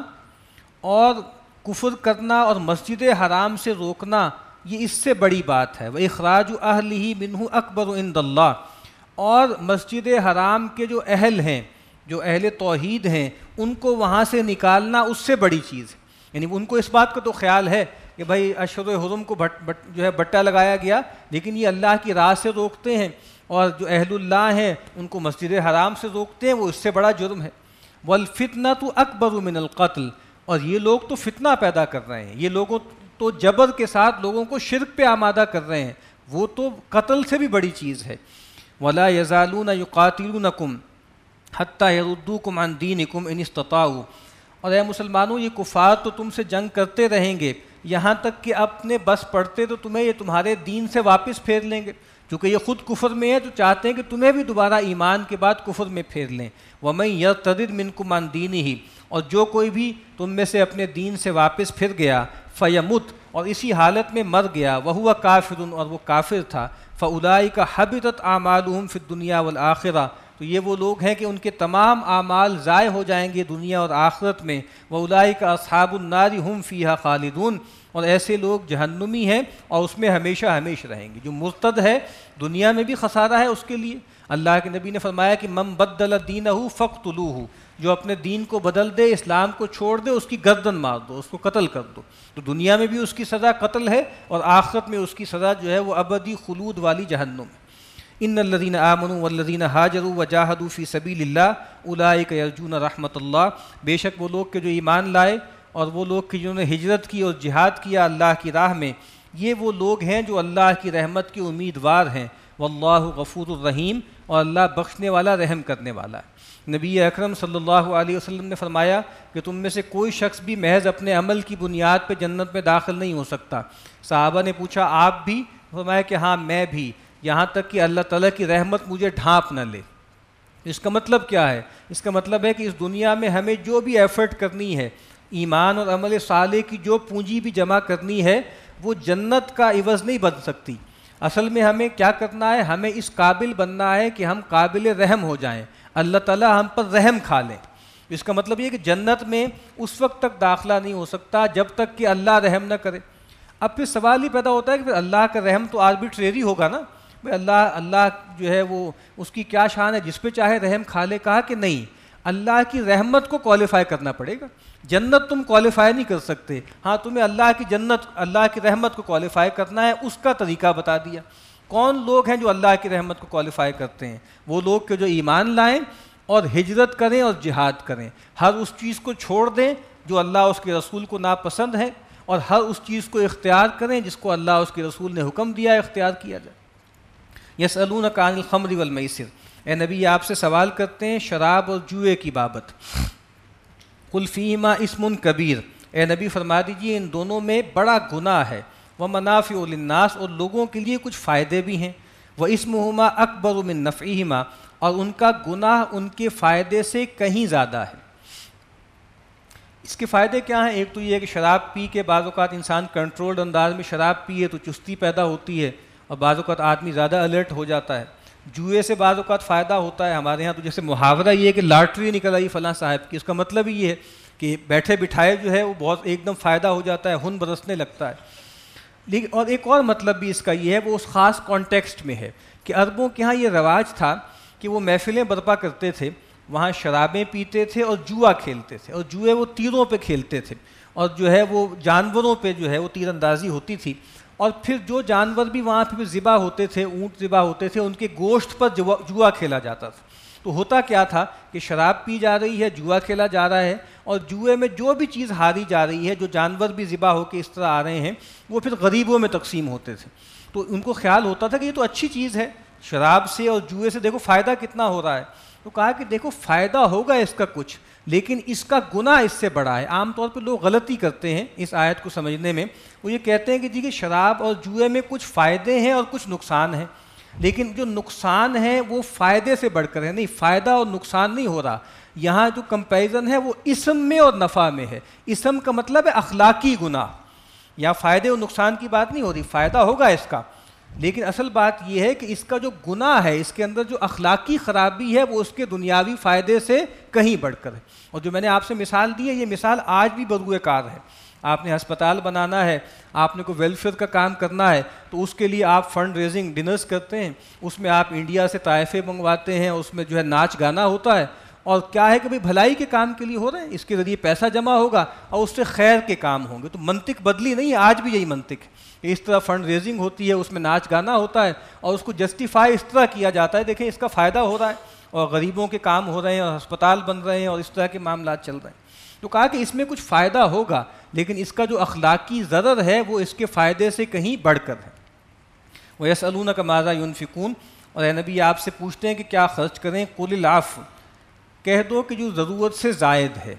A: اور کفر کرنا اور مسجد حرام سے روکنا یہ اس سے بڑی بات ہے. وَإِخْرَاجُ أَهْلِهِ مِنْهُ أَكْبَرُ عِنْدَ اللَّهِ، اور مسجد حرام کے جو اہل ہیں، جو اہل توحید ہیں، ان کو وہاں سے نکالنا اس سے بڑی چیز ہے. یعنی ان کو اس بات کا تو خیال ہے کہ بھائی اشہر حرم کو جو ہے بٹا لگایا گیا، لیکن یہ اللہ کی راہ سے روکتے ہیں اور جو اہل اللہ ہیں ان کو مسجد حرام سے روکتے ہیں، وہ اس سے بڑا جرم ہے. والفتنۃ اکبر من القتل، اور یہ لوگ تو فتنہ پیدا کر رہے ہیں، یہ لوگوں تو جبر کے ساتھ لوگوں کو شرک پہ آمادہ کر رہے ہیں، وہ تو قتل سے بھی بڑی چیز ہے. ولا یزالون یقاتلونکم حتی یردوکم عن دینکم ان استطاعوا، اور اے مسلمانوں یہ کفار تو تم سے جنگ کرتے رہیں گے یہاں تک کہ اپنے بس پڑتے تو تمہیں یہ تمہارے دین سے واپس پھیر لیں گے. چونکہ یہ خود کفر میں ہے تو چاہتے ہیں کہ تمہیں بھی دوبارہ ایمان کے بعد کفر میں پھیر لیں. وَمَن يَرْتَدِدْ مِنْكُمْ عَنْ دِينِهِ، اور جو کوئی بھی تم میں سے اپنے دین سے واپس پھر گیا، فَيَمُتْ، اور اسی حالت میں مر گیا، وَهُوَ كَافِرٌ، اور وہ کافر تھا، فَأُولَٰئِكَ حَبِطَتْ أَعْمَالُهُمْ فِي الدُّنْيَا وَالْآخِرَةِ، تو یہ وہ لوگ ہیں کہ ان کے تمام اعمال ضائع ہو جائیں گے دنیا اور آخرت میں. وَأُولَٰئِكَ أَصْحَابُ النَّارِ هُمْ فِيهَا خَالِدُونَ، اور ایسے لوگ جہنمی ہیں اور اس میں ہمیشہ ہمیشہ رہیں گے. جو مرتد ہے دنیا میں بھی خسارہ ہے اس کے لیے. اللہ کے نبی نے فرمایا کہ من بدل دینہ فاقتلوہ، جو اپنے دین کو بدل دے، اسلام کو چھوڑ دے، اس کی گردن مار دو، اس کو قتل کر دو. تو دنیا میں بھی اس کی سزا قتل ہے اور آخرت میں اس کی سزا جو ہے وہ ابدی خلود والی جہنم. ان الذین آمنوا والذین ہاجروا وجاہدوا فی سبیل اللہ اولئک یرجون رحمت اللہ، بے شک وہ لوگ کہ جو ایمان لائے اور وہ لوگ کہ جنہوں نے ہجرت کی اور جہاد کیا اللہ کی راہ میں، یہ وہ لوگ ہیں جو اللہ کی رحمت کے امیدوار ہیں. واللہ غفور الرحیم، اور اللہ بخشنے والا رحم کرنے والا ہے. نبی اکرم صلی اللہ علیہ وسلم نے فرمایا کہ تم میں سے کوئی شخص بھی محض اپنے عمل کی بنیاد پہ جنت میں داخل نہیں ہو سکتا. صحابہ نے پوچھا آپ بھی؟ فرمایا کہ ہاں میں بھی، یہاں تک کہ اللہ تعالیٰ کی رحمت مجھے ڈھانپ نہ لے. اس کا مطلب کیا ہے؟ اس کا مطلب ہے کہ اس دنیا میں ہمیں جو بھی ایفرٹ کرنی ہے، ایمان اور عمل صالح کی جو پونجی بھی جمع کرنی ہے، وہ جنت کا عوض نہیں بن سکتی. اصل میں ہمیں کیا کرنا ہے؟ ہمیں اس قابل بننا ہے کہ ہم قابل رحم ہو جائیں، اللہ تعالیٰ ہم پر رحم کھا لیں. اس کا مطلب یہ کہ جنت میں اس وقت تک داخلہ نہیں ہو سکتا جب تک کہ اللہ رحم نہ کرے. اب پھر سوال ہی پیدا ہوتا ہے کہ پھر اللہ کا رحم تو آربیٹریری ہوگا نا، بھائی اللہ جو ہے وہ اس کی کیا شان ہے جس پہ چاہے رحم کھا لے. کہا کہ نہیں، اللہ کی رحمت کو کوالیفائی کرنا پڑے گا. جنت تم کوالیفائی نہیں کر سکتے، ہاں تمہیں اللہ کی جنت، اللہ کی رحمت کو کوالیفائی کرنا ہے. اس کا طریقہ بتا دیا. کون لوگ ہیں جو اللہ کی رحمت کو کوالیفائی کرتے ہیں؟ وہ لوگ کہ جو ایمان لائیں اور ہجرت کریں اور جہاد کریں، ہر اس چیز کو چھوڑ دیں جو اللہ اس کے رسول کو ناپسند ہے اور ہر اس چیز کو اختیار کریں جس کو اللہ اس کے رسول نے حکم دیا اختیار کیا جائے. یسألونک عن الخمر والمیسر، اے نبی آپ سے سوال کرتے ہیں شراب اور جوئے کی بابت. قل فیہما اسم کبیر، اے نبی فرما دیجیے ان دونوں میں بڑا گناہ ہے، ومنافع للناس، اور لوگوں کے لیے کچھ فائدے بھی ہیں، واسمہما اکبر من نفعہما، اور ان کا گناہ ان کے فائدے سے کہیں زیادہ ہے۔ اس کے فائدے کیا ہیں؟ ایک تو یہ ہے کہ شراب پی کے بعض اوقات انسان کنٹرولڈ انداز میں شراب پیے تو چستی پیدا ہوتی ہے اور بعض اوقات آدمی زیادہ الرٹ ہو جاتا ہے۔ جوئے سے بعض اوقات فائدہ ہوتا ہے، ہمارے ہاں تو جیسے محاورہ یہ ہے کہ لاٹری نکل آئی فلاں صاحب کی، اس کا مطلب ہی یہ ہے کہ بیٹھے بٹھائے جو ہے وہ بہت ایک دم فائدہ ہو جاتا ہے، ہن برسنے لگتا ہے۔ لیکن اور ایک اور مطلب بھی اس کا یہ ہے، وہ اس خاص کانٹیکسٹ میں ہے کہ عربوں کے ہاں یہ رواج تھا کہ وہ محفلیں برپا کرتے تھے، وہاں شرابیں پیتے تھے اور جوا کھیلتے تھے، اور جوئے وہ تیروں پہ کھیلتے تھے، اور جو ہے وہ جانوروں پہ جو ہے وہ تیر اندازی ہوتی تھی، اور پھر جو جانور بھی وہاں پہ ذبح ہوتے تھے، اونٹ ذبح ہوتے تھے، ان کے گوشت پر جوا کھیلا جاتا تھا۔ تو ہوتا کیا تھا کہ شراب پی جا رہی ہے، جوا کھیلا جا رہا ہے، اور جوئے میں جو بھی چیز ہاری جا رہی ہے، جو جانور بھی ذبح ہو کے اس طرح آ رہے ہیں، وہ پھر غریبوں میں تقسیم ہوتے تھے۔ تو ان کو خیال ہوتا تھا کہ یہ تو اچھی چیز ہے، شراب سے اور جوئے سے دیکھو فائدہ کتنا ہو رہا ہے۔ تو کہا کہ دیکھو فائدہ ہوگا اس کا کچھ، لیکن اس کا گناہ اس سے بڑا ہے۔ عام طور پہ لوگ غلطی کرتے ہیں اس آیت کو سمجھنے میں، وہ یہ کہتے ہیں کہ جی کہ شراب اور جوئے میں کچھ فائدے ہیں اور کچھ نقصان ہیں، لیکن جو نقصان ہے وہ فائدے سے بڑھ کر ہے۔ نہیں، فائدہ اور نقصان نہیں ہو رہا، یہاں جو کمپیریزن ہے وہ اسم میں اور نفع میں ہے۔ اسم کا مطلب ہے اخلاقی گناہ، یا فائدے اور نقصان کی بات نہیں ہو رہی، فائدہ ہوگا اس کا، لیکن اصل بات یہ ہے کہ اس کا جو گناہ ہے، اس کے اندر جو اخلاقی خرابی ہے وہ اس کے دنیاوی فائدے سے کہیں بڑھ کر ہے۔ اور جو میں نے آپ سے مثال دی ہے، یہ مثال آج بھی بروئے کار ہے۔ آپ نے ہسپتال بنانا ہے، آپ نے کوئی ویلفیئر کا کام کرنا ہے، تو اس کے لیے آپ فنڈ ریزنگ ڈنرز کرتے ہیں، اس میں آپ انڈیا سے طائفے منگواتے ہیں، اس میں جو ہے ناچ گانا ہوتا ہے، اور کیا ہے کہ بھئی بھلائی کے کام کے لیے ہو رہے ہیں، اس کے ذریعے پیسہ جمع ہوگا اور اس سے خیر کے کام ہوں گے۔ تو منطق بدلی نہیں ہے، آج بھی یہی منطق ہے کہ اس طرح فنڈ ریزنگ ہوتی ہے، اس میں ناچ گانا ہوتا ہے، اور اس کو جسٹیفائی اس طرح کیا جاتا ہے، دیکھیں اس کا فائدہ ہو رہا ہے اور غریبوں کے کام ہو رہے ہیں اور ہسپتال بن رہے ہیں اور اس طرح کے معاملات چل رہے ہیں۔ تو کہا کہ اس میں کچھ فائدہ ہوگا، لیکن اس کا جو اخلاقی ضرر ہے وہ اس کے فائدے سے کہیں بڑھ کر ہے۔ وَيَسْأَلُونَكَ مَاذَا يُنْفِقُونَ، اور اے نبی آپ سے پوچھتے ہیں کہ کیا خرچ کریں، قُلِ الْعَفْوَ، کہہ دو کہ جو ضرورت سے زائد ہے۔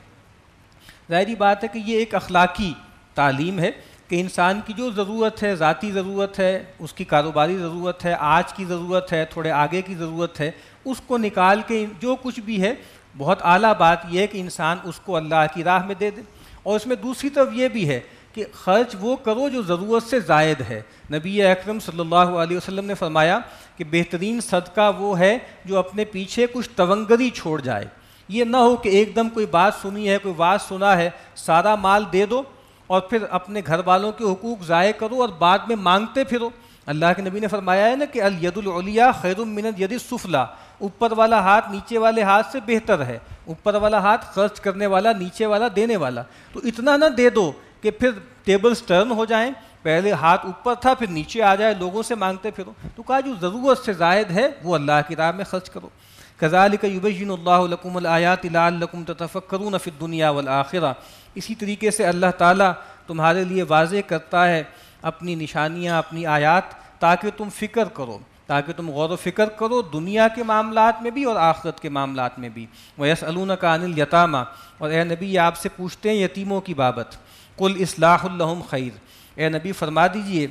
A: ظاہری بات ہے کہ یہ ایک اخلاقی تعلیم ہے کہ انسان کی جو ضرورت ہے، ذاتی ضرورت ہے، اس کی کاروباری ضرورت ہے، آج کی ضرورت ہے، تھوڑے آگے کی ضرورت ہے، اس کو نکال کے جو کچھ بھی ہے، بہت اعلیٰ بات یہ ہے کہ انسان اس کو اللہ کی راہ میں دے دے۔ اور اس میں دوسری طرف یہ بھی ہے کہ خرچ وہ کرو جو ضرورت سے زائد ہے۔ نبی اکرم صلی اللہ علیہ وسلم نے فرمایا کہ بہترین صدقہ وہ ہے جو اپنے پیچھے کچھ تونگری چھوڑ جائے۔ یہ نہ ہو کہ ایک دم کوئی بات سنی ہے، کوئی واعظ سنا ہے، سارا مال دے دو اور پھر اپنے گھر والوں کے حقوق ضائع کرو اور بعد میں مانگتے پھرو۔ اللہ کے نبی نے فرمایا ہے نا کہ الید العلیٰ خیر من الید السفلیٰ، اوپر والا ہاتھ نیچے والے ہاتھ سے بہتر ہے۔ اوپر والا ہاتھ خرچ کرنے والا، نیچے والا دینے والا۔ تو اتنا نہ دے دو کہ پھر ٹیبلز ٹرن ہو جائیں، پہلے ہاتھ اوپر تھا پھر نیچے آ جائے، لوگوں سے مانگتے پھرو۔ تو کہا جو ضرورت سے زائد ہے وہ اللہ کی راہ میں خرچ کرو۔ کذالک یبین اللہ لکم الآیات لعلکم تتفکرون فی الدنیا والآخرہ، اسی طریقے سے اللہ تعالیٰ تمہارے لیے واضح کرتا ہے اپنی نشانیاں، اپنی آیات، تاکہ تم فکر کرو، تاکہ تم غور و فکر کرو دنیا کے معاملات میں بھی اور آخرت کے معاملات میں بھی۔ وَيَسْأَلُونَكَ عَنِ الْيَتَامَى، اور اے نبی یہ آپ سے پوچھتے ہیں یتیموں کی بابت۔ قُلْ إِصْلَاحٌ لَهُمْ خَيْرٌ، اے نبی فرما دیجئے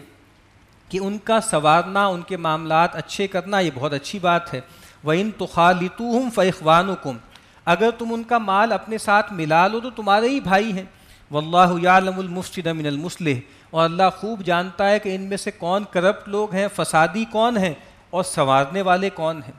A: کہ ان کا سنوارنا، ان کے معاملات اچھے کرنا یہ بہت اچھی بات ہے۔ وَإِن تُخَالِطُوهُمْ فَإِخْوَانُكُمْ، اگر تم ان کا مال اپنے ساتھ ملا لو تو تمہارے ہی بھائی ہیں۔ وَاللَّهُ يَعْلَمُ الْمُفْسِدَ مِنَ الْمُصْلِحِ، اور اللہ خوب جانتا ہے کہ ان میں سے کون کرپٹ لوگ ہیں، فسادی کون ہیں اور سنوارنے والے کون ہیں۔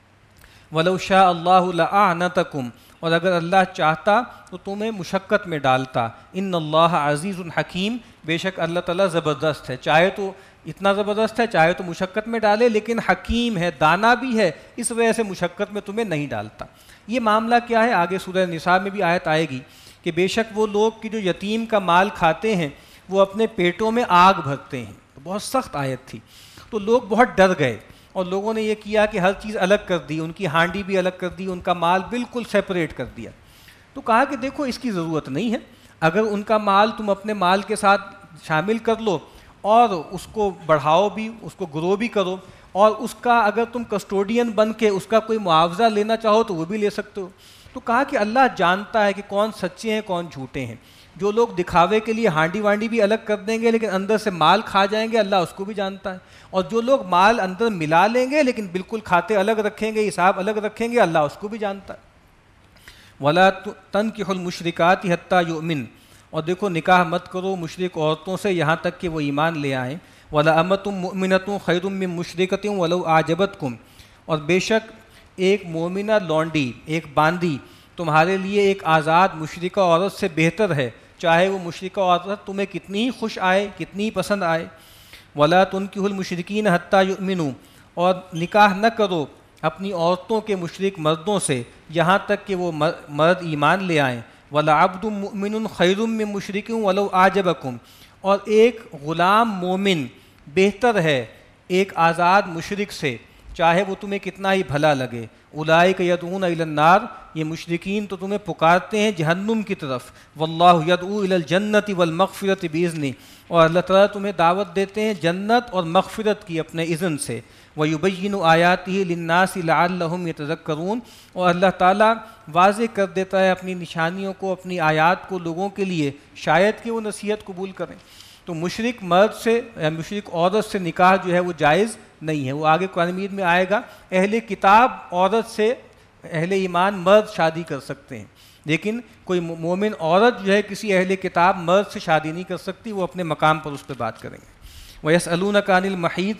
A: وَلَوْ شَاءَ اللَّهُ لَأَعْنَتَكُمْ، اور اگر اللہ چاہتا تو تمہیں مشقت میں ڈالتا۔ ان اللہ عزیز حکیم، بے شک اللہ تعالیٰ زبردست ہے، چاہے تو اتنا زبردست ہے، چاہے تو مشقت میں ڈالے، لیکن حکیم ہے، دانا بھی ہے، اس وجہ سے مشقت میں تمہیں نہیں ڈالتا۔ یہ معاملہ کیا ہے؟ آگے سورہ نساء میں بھی آیت آئے گی کہ بے شک وہ لوگ کہ جو یتیم کا مال کھاتے ہیں وہ اپنے پیٹوں میں آگ بھرتے ہیں۔ تو بہت سخت آیت تھی، تو لوگ بہت ڈر گئے اور لوگوں نے یہ کیا کہ ہر چیز الگ کر دی، ان کی ہانڈی بھی الگ کر دی، ان کا مال بالکل سیپریٹ کر دیا۔ تو کہا کہ دیکھو اس کی ضرورت نہیں ہے، اگر ان کا مال تم اپنے مال کے ساتھ شامل کر لو اور اس کو بڑھاؤ بھی، اس کو گرو بھی کرو، اور اس کا اگر تم کسٹوڈین بن کے اس کا کوئی معاوضہ لینا چاہو تو وہ بھی لے سکتے ہو۔ تو کہا کہ اللہ جانتا ہے کہ کون سچے ہیں کون جھوٹے ہیں۔ جو لوگ دکھاوے کے لیے ہانڈی وانڈی بھی الگ کر دیں گے لیکن اندر سے مال کھا جائیں گے، اللہ اس کو بھی جانتا ہے، اور جو لوگ مال اندر ملا لیں گے لیکن بالکل کھاتے الگ رکھیں گے، حساب الگ رکھیں گے، اللہ اس کو بھی جانتا ہے۔ وَلَا تَنْكِحُوا الْمُشْرِكَاتِ حَتَّى يُؤْمِنْ، اور دیکھو نکاح مت کرو مشرک عورتوں سے یہاں تک کہ وہ ایمان لے آئیں۔ وَلَا أَمَةٌ مُؤْمِنَةٌ خَيْرٌ مِّن مُشْرِكَةٍ وَلَوْ أَعْجَبَتْكُمْ، اور بے شک ایک مومنہ لونڈی، ایک باندی تمہارے لیے ایک آزاد مشرکہ عورت سے بہتر ہے، چاہے وہ مشرکہ عورت تمہیں کتنی ہی خوش آئے، کتنی ہی پسند آئے۔ وَلَا تُنْكِحُوا الْمُشْرِكِينَ حَتَّى يُؤْمِنُوا، اور نکاح نہ کرو اپنی عورتوں کے مشرک مردوں سے یہاں تک کہ وہ مرد ایمان لے آئیں۔ وَلَا عَبْدٌ مُؤْمِنٌ خَيْرٌ مِّن مُشْرِكٍ وَلَوْ أَعْجَبَكُمْ، اور ایک غلام مومن بہتر ہے ایک آزاد مشرک سے، چاہے وہ تمہیں کتنا ہی بھلا لگے۔ اولئک یدعون الی النار، یہ مشرکین تو تمہیں پکارتے ہیں جہنم کی طرف۔ واللہ یدعو الی الجنۃ والمغفرۃ باذنہ، اور اللہ تعالیٰ تمہیں دعوت دیتے ہیں جنت اور مغفرت کی اپنے اذن سے۔ ویبین آیاتہ للناس لعلہم یتذکرون، اور اللہ تعالیٰ واضح کر دیتا ہے اپنی نشانیوں کو، اپنی آیات کو لوگوں کے لیے، شاید کہ وہ نصیحت قبول کریں۔ تو مشرک مرد سے یا مشرک عورت سے نکاح جو ہے وہ جائز نہیں ہے، وہ آگے قرآن مجید میں آئے گا۔ اہل کتاب عورت سے اہل ایمان مرد شادی کر سکتے ہیں، لیکن کوئی مومن عورت جو ہے کسی اہل کتاب مرد سے شادی نہیں کر سکتی، وہ اپنے مقام پر اس پہ بات کریں گے۔ وَيَسْأَلُونَكَ عَنِ الْمَحِيضِ،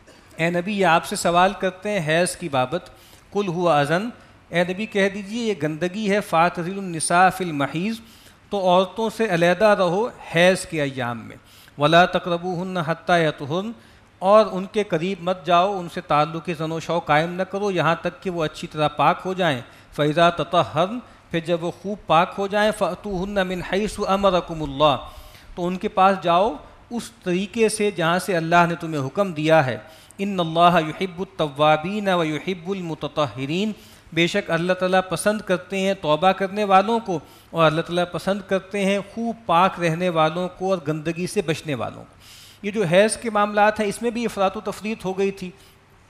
A: اے نبی یہ آپ سے سوال کرتے ہیں حیض کی بابت۔ قُلْ هُوَ أَذًى، اے نبی کہہ دیجئے یہ گندگی ہے۔ فَاعْتَزِلُوا النِّسَاءَ فِي الْمَحِيضِ، تو عورتوں سے علیحدہ رہو حیض کے ایام میں۔ وَلَا تَقْرَبُوهُنَّ حَتَّى يَطْهُرْنَ، اور ان کے قریب مت جاؤ، ان سے تعلق زن و شو قائم نہ کرو یہاں تک کہ وہ اچھی طرح پاک ہو جائیں۔ فَإِذَا تَطَهَّرْنَ، پھر جب وہ خوب پاک ہو جائیں، فَأْتُوهُنَّ مِنْ حَيْثُ أَمَرَكُمُ اللَّهُ، تو ان کے پاس جاؤ اس طریقے سے جہاں سے اللہ نے تمہیں حکم دیا ہے۔ إِنَّ اللَّهَ يُحِبُّ التَّوَّابِينَ وَيُحِبُّ الْمُتَطَهِّرِينَ، بے شک اللہ تعالیٰ پسند کرتے ہیں توبہ کرنے والوں کو، اور اللہ تعالیٰ پسند کرتے ہیں خوب پاک رہنے والوں کو اور گندگی سے بچنے والوں کو۔ یہ جو حیض کے معاملات ہیں اس میں بھی افراط و تفریط ہو گئی تھی۔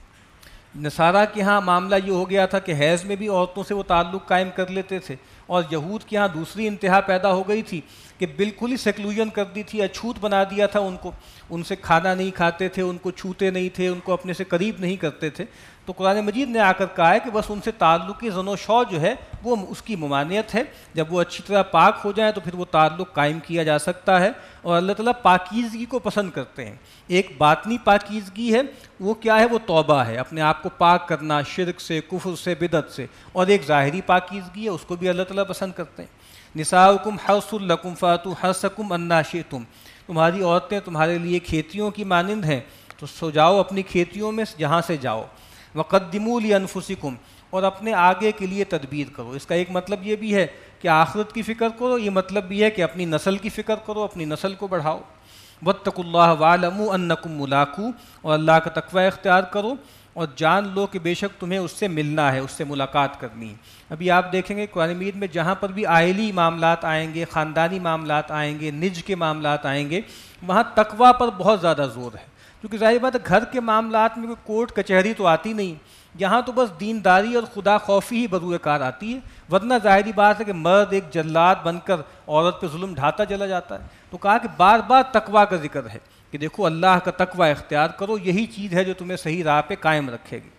A: نصارہ کے ہاں معاملہ یہ ہو گیا تھا کہ حیض میں بھی عورتوں سے وہ تعلق قائم کر لیتے تھے، اور یہود کے ہاں دوسری انتہا پیدا ہو گئی تھی کہ بالکل ہی سیکلوژن کر دی تھی، اچھوت بنا دیا تھا ان کو، ان سے کھانا نہیں کھاتے تھے، ان کو چھوتے نہیں تھے، ان کو اپنے سے قریب نہیں کرتے تھے۔ تو قرآن مجید نے آ کر کہا ہے کہ بس ان سے تعلق زن و شو جو ہے وہ اس کی ممانعت ہے، جب وہ اچھی طرح پاک ہو جائیں تو پھر وہ تعلق قائم کیا جا سکتا ہے، اور اللہ تعالیٰ پاکیزگی کو پسند کرتے ہیں۔ ایک باطنی پاکیزگی ہے، وہ کیا ہے؟ وہ توبہ ہے، اپنے آپ کو پاک کرنا شرک سے، کفر سے، بدعت سے، اور ایک ظاہری پاکیزگی ہے، اس کو بھی اللہ تعالیٰ پسند کرتے ہیں۔ نساؤکم حرث لکم فاتوا حرثکم انا شئتم، تمہاری عورتیں تمہارے لیے کھیتیوں کی مانند ہیں، تو سو جاؤ اپنی کھیتیوں میں جہاں سے جاؤ۔ وقدموا لانفسکم، اور اپنے آگے کے لیے تدبیر کرو۔ اس کا ایک مطلب یہ بھی ہے کہ آخرت کی فکر کرو، یہ مطلب بھی ہے کہ اپنی نسل کی فکر کرو، اپنی نسل کو بڑھاؤ۔ واتقوا اللہ واعلموا انکم ملاقوہ، اور اللہ کا تقوی اختیار کرو اور جان لو کہ بے شک تمہیں اس سے ملنا ہے، اس سے ملاقات کرنی ہے۔ ابھی آپ دیکھیں گے قرآن مجید میں جہاں پر بھی عائلی معاملات آئیں گے، خاندانی معاملات آئیں گے، نج کے معاملات آئیں گے، وہاں تقوی پر بہت زیادہ زور ہے، کیونکہ ظاہر بات ہے گھر کے معاملات میں کوئی کورٹ کچہری تو آتی نہیں، یہاں تو بس دینداری اور خدا خوفی ہی بروئے کار آتی ہے، ورنہ ظاہری بات ہے کہ مرد ایک جلاد بن کر عورت پہ ظلم ڈھاتا چلا جاتا ہے۔ تو کہا کہ بار بار تقوی کا ذکر ہے کہ دیکھو اللہ کا تقوی اختیار کرو، یہی چیز ہے جو تمہیں صحیح راہ پہ قائم رکھے گی۔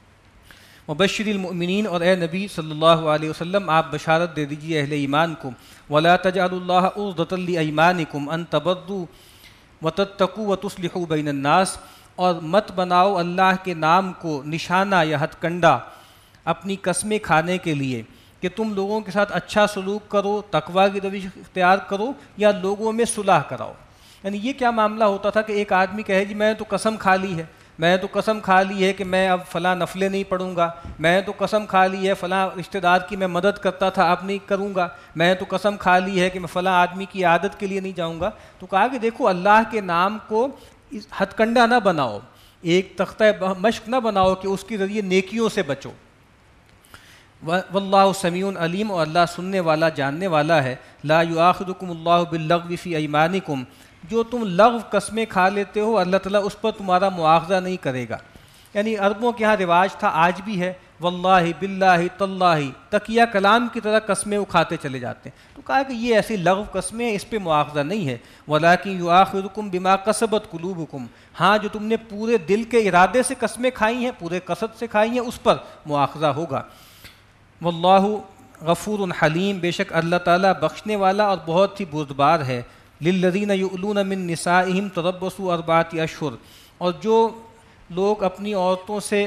A: مبشر المؤمنین، اور اے نبی صلی اللہ علیہ وسلم آپ بشارت دے دیجیے اہل ایمان کو۔ ولا تجعلوا اللہ عرضۃ لایمانکم ان تبروا وتتقوا وتصلحوا بین الناس، اور مت بناؤ اللہ کے نام کو نشانہ یا ہتھ کنڈا اپنی قسمیں کھانے کے لیے کہ تم لوگوں کے ساتھ اچھا سلوک کرو، تقوی کی روش اختیار کرو، یا لوگوں میں صلح کراؤ۔ یعنی یہ کیا معاملہ ہوتا تھا کہ ایک آدمی کہے جی میں نے تو قسم کھا لی ہے، میں نے تو قسم کھا لی ہے کہ میں اب فلاں نفلیں نہیں پڑھوں گا، میں نے تو قسم کھا لی ہے فلاں رشتہ دار کی میں مدد کرتا تھا اب نہیں کروں گا، میں نے تو قسم کھا لی ہے کہ میں فلاں آدمی کی عادت کے لیے نہیں جاؤں گا۔ تو کہا کہ دیکھو اللہ کے نام کو ہتھ کنڈا نہ بناؤ، ایک تختہ مشق نہ بناؤ کہ اس کے ذریعے نیکیوں سے بچو۔ واللہ سمیع علیم، اور اللہ سننے والا جاننے والا ہے۔ لا یؤاخذکم اللہ باللغو فی ایمانکم، جو تم لغو قسمیں کھا لیتے ہو اللہ تعالیٰ اس پر تمہارا مواخذہ نہیں کرے گا۔ یعنی عربوں کے ہاں رواج تھا، آج بھی ہے، واللہ باللہ تاللہ، تکیہ کلام کی طرح قسمیں اکھاتے چلے جاتے ہیں. تو کہا کہ یہ ایسی لغو قسمیں ہیں، اس پہ مواخذہ نہیں ہے. وَلَٰكِن يُؤَاخِذُكُم بِمَا كَسَبَتْ قُلُوبُكُم، ہاں جو تم نے پورے دل کے ارادے سے قسمیں کھائی ہیں، پورے قصد سے کھائی ہیں، اس پر مواخذہ ہوگا. واللہ غفور حلیم، بے شک اللہ تعالیٰ بخشنے والا اور بہت ہی بردبار ہے. للذین یؤلون من نسائہم تربصوا 4 اشہر، اور جو لوگ اپنی عورتوں سے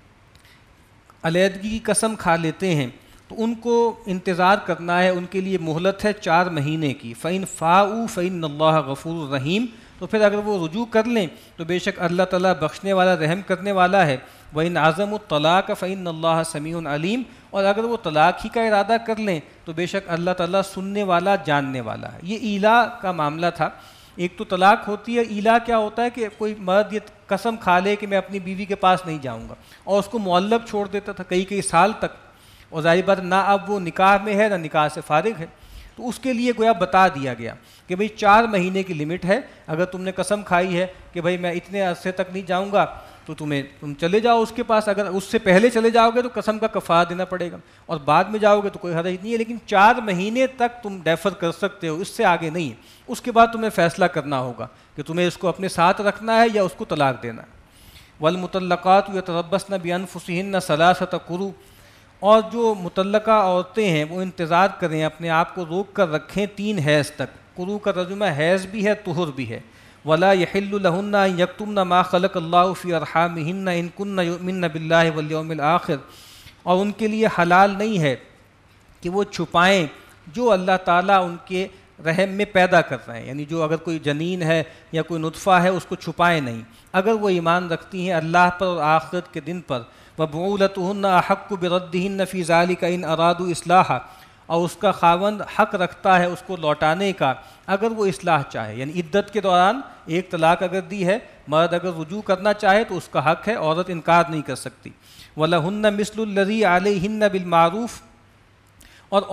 A: علیحدگی کی قسم کھا لیتے ہیں تو ان کو انتظار کرنا ہے، ان کے لیے مہلت ہے 4 مہینے کی. فَإِن فَاءُوا فَإِنَّ اللَّهَ غَفُورٌ رَحِيمٌ، تو پھر اگر وہ رجوع کر لیں تو بے شک اللہ تعالیٰ بخشنے والا رحم کرنے والا ہے. وَإِنْ عَزَمُوا الطَّلَاقَ فَإِنَّ اللَّهَ سَمِيعٌ عَلِيمٌ، اور اگر وہ طلاق ہی کا ارادہ کر لیں تو بے شک اللہ تعالیٰ سننے والا جاننے والا ہے. یہ ایلا کا معاملہ تھا. ایک تو طلاق ہوتی ہے، ایلا کیا ہوتا ہے کہ کوئی مرد یہ قسم کھا لے کہ میں اپنی بیوی کے پاس نہیں جاؤں گا، اور اس کو معلق چھوڑ دیتا تھا کئی سال تک، اور ظاہر بات نہ اب وہ نکاح میں ہے نہ نکاح سے فارغ ہے. تو اس کے لیے گویا بتا دیا گیا کہ بھئی 4 مہینے کی لمٹ ہے. اگر تم نے قسم کھائی ہے کہ بھئی میں اتنے عرصے تک نہیں جاؤں گا تو تم چلے جاؤ اس کے پاس. اگر اس سے پہلے چلے جاؤ گے تو قسم کا کفارہ دینا پڑے گا، اور بعد میں جاؤ گے تو کوئی حرج نہیں ہے. لیکن 4 مہینے تک تم ڈیفر کر سکتے ہو، اس سے آگے نہیں ہے. اس کے بعد تمہیں فیصلہ کرنا ہوگا کہ تمہیں اس کو اپنے ساتھ رکھنا ہے یا اس کو طلاق دینا ہے. والمطلقات یتربصن بانفسہن 3 قروء، اور جو مطلقہ عورتیں ہیں وہ انتظار کریں، اپنے آپ کو روک کر رکھیں 3 حیض تک. قروء کا ترجمہ حیض بھی ہے، طہر بھی ہے. ولا يحل لهن ان يكتمن ما خلق الله في ارحامهن ان كن يؤمن بالله واليوم الاخر، اور ان کے لیے حلال نہیں ہے کہ وہ چھپائیں جو اللہ تعالیٰ ان کے رحم میں پیدا کر رہے ہیں. یعنی جو اگر کوئی جنین ہے یا کوئی نطفہ ہے اس کو چھپائیں نہیں اگر وہ ایمان رکھتی ہیں اللہ پر اور آخرت کے دن پر. وبعولتهن احق بردهن في ذلك ان ارادوا اصلاحا، اور اس کا خاوند حق رکھتا ہے اس کو لوٹانے کا اگر وہ اصلاح چاہے. یعنی عدت کے دوران ایک طلاق اگر دی ہے، مرد اگر رجوع کرنا چاہے تو اس کا حق ہے، عورت انکار نہیں کر سکتی. وَلَهُنَّ مِثْلُ الَّذِي عَلَيْهِنَّ بِالْمَعْرُوفِ، اور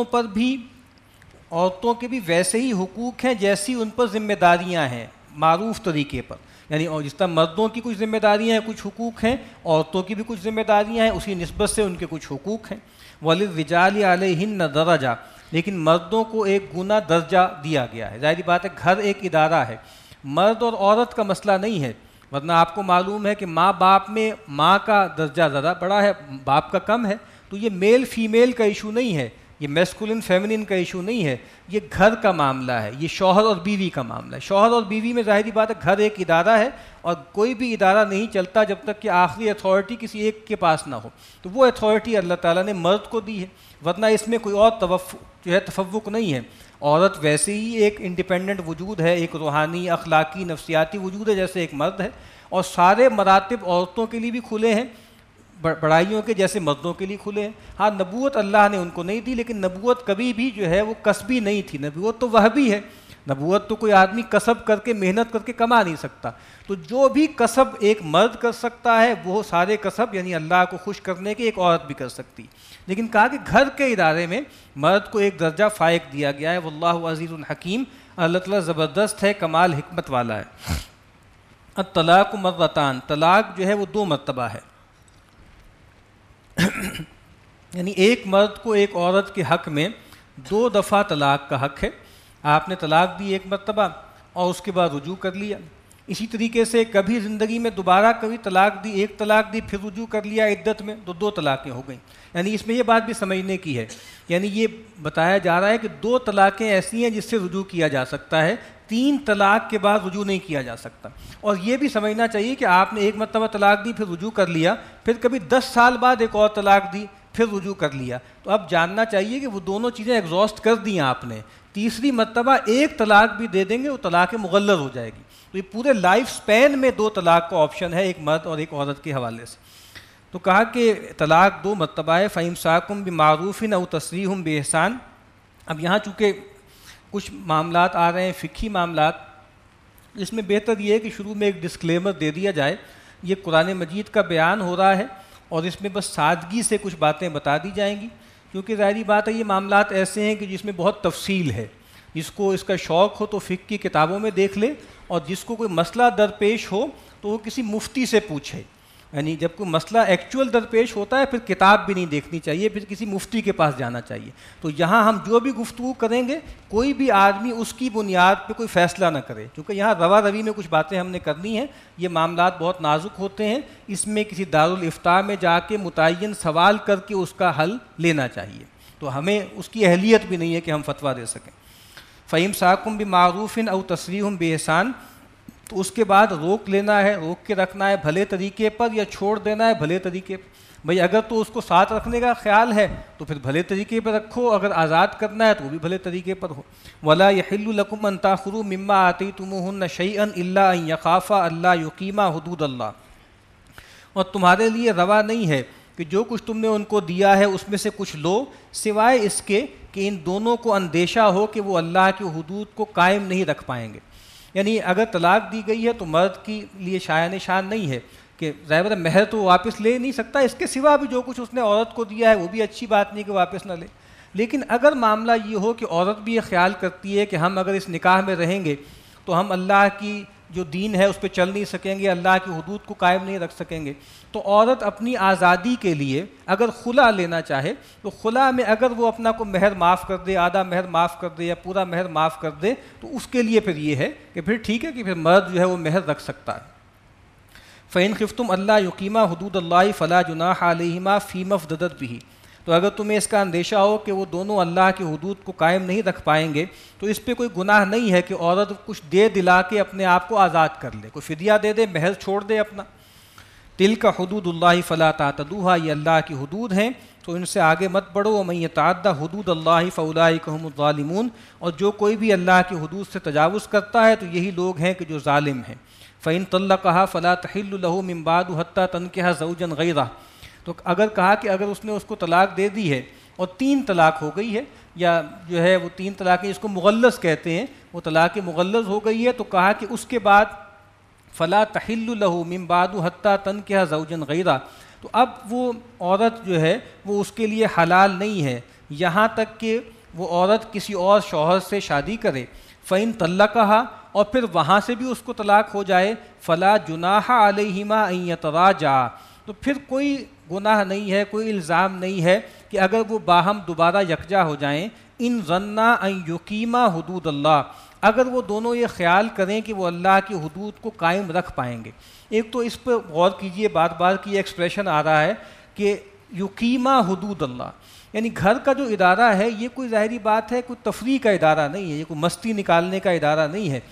A: عورتوں کے بھی ویسے ہی حقوق ہیں جیسی ان پر ذمہ داریاں ہیں معروف طریقے پر. یعنی جس طرح مردوں کی کچھ ذمہ داریاں ہیں، کچھ حقوق ہیں، عورتوں کی بھی کچھ ذمہ داریاں ہیں، اسی نسبت سے ان کے کچھ حقوق ہیں. وَلِلرِّجَالِ عَلَيْهِنَّ دَرَجَةٌ، لیکن مردوں کو ایک گنا درجہ دیا گیا ہے. ظاہری بات ہے گھر ایک ادارہ ہے، مرد اور عورت کا مسئلہ نہیں ہے. ورنہ آپ کو معلوم ہے کہ ماں باپ میں ماں کا درجہ زیادہ بڑا ہے، باپ کا کم ہے. تو یہ میل فیمیل کا ایشو نہیں ہے، یہ میسکولن فیمنن کا ایشو نہیں ہے، یہ گھر کا معاملہ ہے، یہ شوہر اور بیوی کا معاملہ ہے. شوہر اور بیوی میں ظاہری بات ہے گھر ایک ادارہ ہے، اور کوئی بھی ادارہ نہیں چلتا جب تک کہ آخری اتھارٹی کسی ایک کے پاس نہ ہو. تو وہ اتھارٹی اللہ تعالیٰ نے مرد کو دی ہے، ورنہ اس میں کوئی اور تفوق نہیں ہے. عورت ویسے ہی ایک انڈیپینڈنٹ وجود ہے، ایک روحانی اخلاقی نفسیاتی وجود ہے جیسے ایک مرد ہے، اور سارے مراتب عورتوں کے لیے بھی کھلے ہیں بڑائیوں کے جیسے مردوں کے لیے کھلے ہیں. ہاں نبوت اللہ نے ان کو نہیں دی، لیکن نبوت کبھی بھی جو ہے وہ کسبی نہیں تھی، نبوت تو وہبی ہے. نبوت تو کوئی آدمی کسب کر کے محنت کر کے کما نہیں سکتا. تو جو بھی کسب ایک مرد کر سکتا ہے وہ سارے کسب یعنی اللہ کو خوش کرنے کے ایک عورت بھی کر سکتی. لیکن کہا کہ گھر کے ادارے میں مرد کو ایک درجہ فائق دیا گیا ہے. واللہ عزیز الحکیم، اللہ تعالیٰ زبردست ہے، کمال حکمت والا ہے. الطلاق مرتان، طلاق جو ہے وہ 2 مرتبہ ہے. یعنی ایک مرد کو ایک عورت کے حق میں 2 دفعہ طلاق کا حق ہے. آپ نے طلاق دی ایک مرتبہ اور اس کے بعد رجوع کر لیا. اسی طریقے سے کبھی زندگی میں دوبارہ کبھی طلاق دی، ایک طلاق دی پھر رجوع کر لیا عدت میں، تو 2 طلاقیں ہو گئیں. یعنی اس میں یہ بات بھی سمجھنے کی ہے، یعنی یہ بتایا جا رہا ہے کہ 2 طلاقیں ایسی ہیں جس سے رجوع کیا جا سکتا ہے، 3 طلاق کے بعد رجوع نہیں کیا جا سکتا. اور یہ بھی سمجھنا چاہیے کہ آپ نے ایک مرتبہ طلاق دی پھر رجوع کر لیا، پھر کبھی 10 سال بعد ایک اور طلاق دی پھر رجوع کر لیا، تو اب جاننا چاہیے کہ وہ دونوں چیزیں ایگزاسٹ کر دی ہیں آپ نے. تیسری مرتبہ ایک طلاق بھی دے دیں گے وہ طلاق مغلظ ہو جائے گی. تو یہ پورے لائف سپین میں 2 طلاق کا آپشن ہے ایک مرد اور ایک عورت کے حوالے سے. تو کہا کہ طلاق 2 مرتبہ ہے. فَإِمْسَاكٌ بِمَعْرُوفٍ أَوْ تَسْرِيحٌ بِإِحْسَانٍ. اب یہاں چونکہ کچھ معاملات آ رہے ہیں فقہی معاملات، اس میں بہتر یہ ہے کہ شروع میں ایک ڈسکلیمر دے دیا جائے. یہ قرآن مجید کا بیان ہو رہا ہے اور اس میں بس سادگی سے کچھ باتیں بتا دی جائیں گی، کیونکہ ظاہری بات ہے یہ معاملات ایسے ہیں کہ جس میں بہت تفصیل ہے. جس کو اس کا شوق ہو تو فقہ کی کتابوں میں دیکھ لے، اور جس کو کوئی مسئلہ درپیش ہو تو وہ کسی مفتی سے پوچھے. یعنی جب کوئی مسئلہ ایکچوئل درپیش ہوتا ہے پھر کتاب بھی نہیں دیکھنی چاہیے، پھر کسی مفتی کے پاس جانا چاہیے۔ تو یہاں ہم جو بھی گفتگو کریں گے کوئی بھی آدمی اس کی بنیاد پہ کوئی فیصلہ نہ کرے، کیونکہ یہاں روا روی میں کچھ باتیں ہم نے کرنی ہیں، یہ معاملات بہت نازک ہوتے ہیں، اس میں کسی دارالافتاء میں جا کے متعین سوال کر کے اس کا حل لینا چاہیے، تو ہمیں اس کی اہلیت بھی نہیں ہے کہ ہم فتویٰ دے سکیں۔ فَإِمْسَاكٌ بِمَعْرُوفٍ أَوْ تَسْرِيحٌ بِإِحْسَانٍ، تو اس کے بعد روک لینا ہے، روک کے رکھنا ہے بھلے طریقے پر، یا چھوڑ دینا ہے بھلے طریقے پر۔ بھئی اگر تو اس کو ساتھ رکھنے کا خیال ہے تو پھر بھلے طریقے پر رکھو، اگر آزاد کرنا ہے تو وہ بھی بھلے طریقے پر ہو۔ وَلَا يَحِلُّ لَكُمْ أَن تَأْخُذُوا مِمَّا آتَيْتُمُوهُنَّ شَيْئًا إِلَّا أَن يَخَافَا أَلَّا يُقِيمَا حُدُودَ اللَّهِ، اور تمہارے لیے روا نہیں ہے کہ جو کچھ تم نے ان کو دیا ہے اس میں سے کچھ لو، سوائے اس کے کہ ان دونوں کو اندیشہ ہو کہ وہ اللہ کی حدود کو قائم نہیں رکھ پائیں گے۔ یعنی اگر طلاق دی گئی ہے تو مرد کے لیے شایان شان نہیں ہے کہ ظاہر مہر تو واپس لے نہیں سکتا، اس کے سوا بھی جو کچھ اس نے عورت کو دیا ہے وہ بھی اچھی بات نہیں کہ واپس نہ لے، لیکن اگر معاملہ یہ ہو کہ عورت بھی یہ خیال کرتی ہے کہ ہم اگر اس نکاح میں رہیں گے تو ہم اللہ کی جو دین ہے اس پہ چل نہیں سکیں گے، اللہ کی حدود کو قائم نہیں رکھ سکیں گے، تو عورت اپنی آزادی کے لیے اگر خلا لینا چاہے تو خلا میں اگر وہ اپنا کو مہر معاف کر دے، آدھا مہر معاف کر دے یا پورا مہر معاف کر دے، تو اس کے لیے پھر یہ ہے کہ پھر ٹھیک ہے کہ پھر مرد جو ہے وہ مہر رکھ سکتا ہے۔ فَإِنْ خِفْتُمْ أَلَّا يُقِيمَا حُدُودَ اللَّهِ فَلَا جُنَاحَ عَلَيْهِمَا فِيمَا افْتَدَتْ بِهِ، تو اگر تمہیں اس کا اندیشہ ہو کہ وہ دونوں اللہ کی حدود کو قائم نہیں رکھ پائیں گے تو اس پہ کوئی گناہ نہیں ہے کہ عورت کچھ دے دلا کے اپنے آپ کو آزاد کر لے، کوئی فدیہ دے دے، مہر چھوڑ دے اپنا۔ تِلْكَ حُدُودُ اللَّهِ فَلَا تَعْتَدُوهَا، یہ اللہ کی حدود ہیں تو ان سے آگے مت بڑھو۔ وَمَن يَتَعَدَّ حُدُودَ اللَّهِ فَأُولَٰئِكَ هُمُ الظَّالِمُونَ، اور جو کوئی بھی اللہ کی حدود سے تجاوز کرتا ہے تو یہی لوگ ہیں کہ جو ظالم ہیں۔ فَإِن طَلَّقَهَا فَلَا تَحِلُّ لَهُ مِن بَعْدُ حَتَّىٰ تَنكِحَ زَوْجًا غَيْرَهُ، تو اگر کہا کہ اگر اس نے اس کو طلاق دے دی ہے اور 3 طلاق ہو گئی ہے، یا جو ہے وہ 3 طلاقیں اس کو مغلظ کہتے ہیں، وہ طلاق مغلظ ہو گئی ہے، تو کہا کہ اس کے بعد فلا تحل له من بعد حتى تنكح زوجا غيره، تو اب وہ عورت جو ہے وہ اس کے لیے حلال نہیں ہے یہاں تک کہ وہ عورت کسی اور شوہر سے شادی کرے۔ فإن طلقها، اور پھر وہاں سے بھی اس کو طلاق ہو جائے، فلا جناح علیہما ان یتراجعا، تو پھر کوئی گناہ نہیں ہے، کوئی الزام نہیں ہے کہ اگر وہ باہم دوبارہ یکجا ہو جائیں، ان ظنا ان یقیما حدود اللہ، اگر وہ دونوں یہ خیال کریں کہ وہ اللہ کی حدود کو قائم رکھ پائیں گے۔ ایک تو اس پر غور کیجئے، بار بار کی یہ ایکسپریشن آ رہا ہے کہ یقیما حدود اللہ، یعنی گھر کا جو ادارہ ہے یہ کوئی ظاہری بات ہے، کوئی تفریح کا ادارہ نہیں ہے، یہ کوئی مستی نکالنے کا ادارہ نہیں ہے،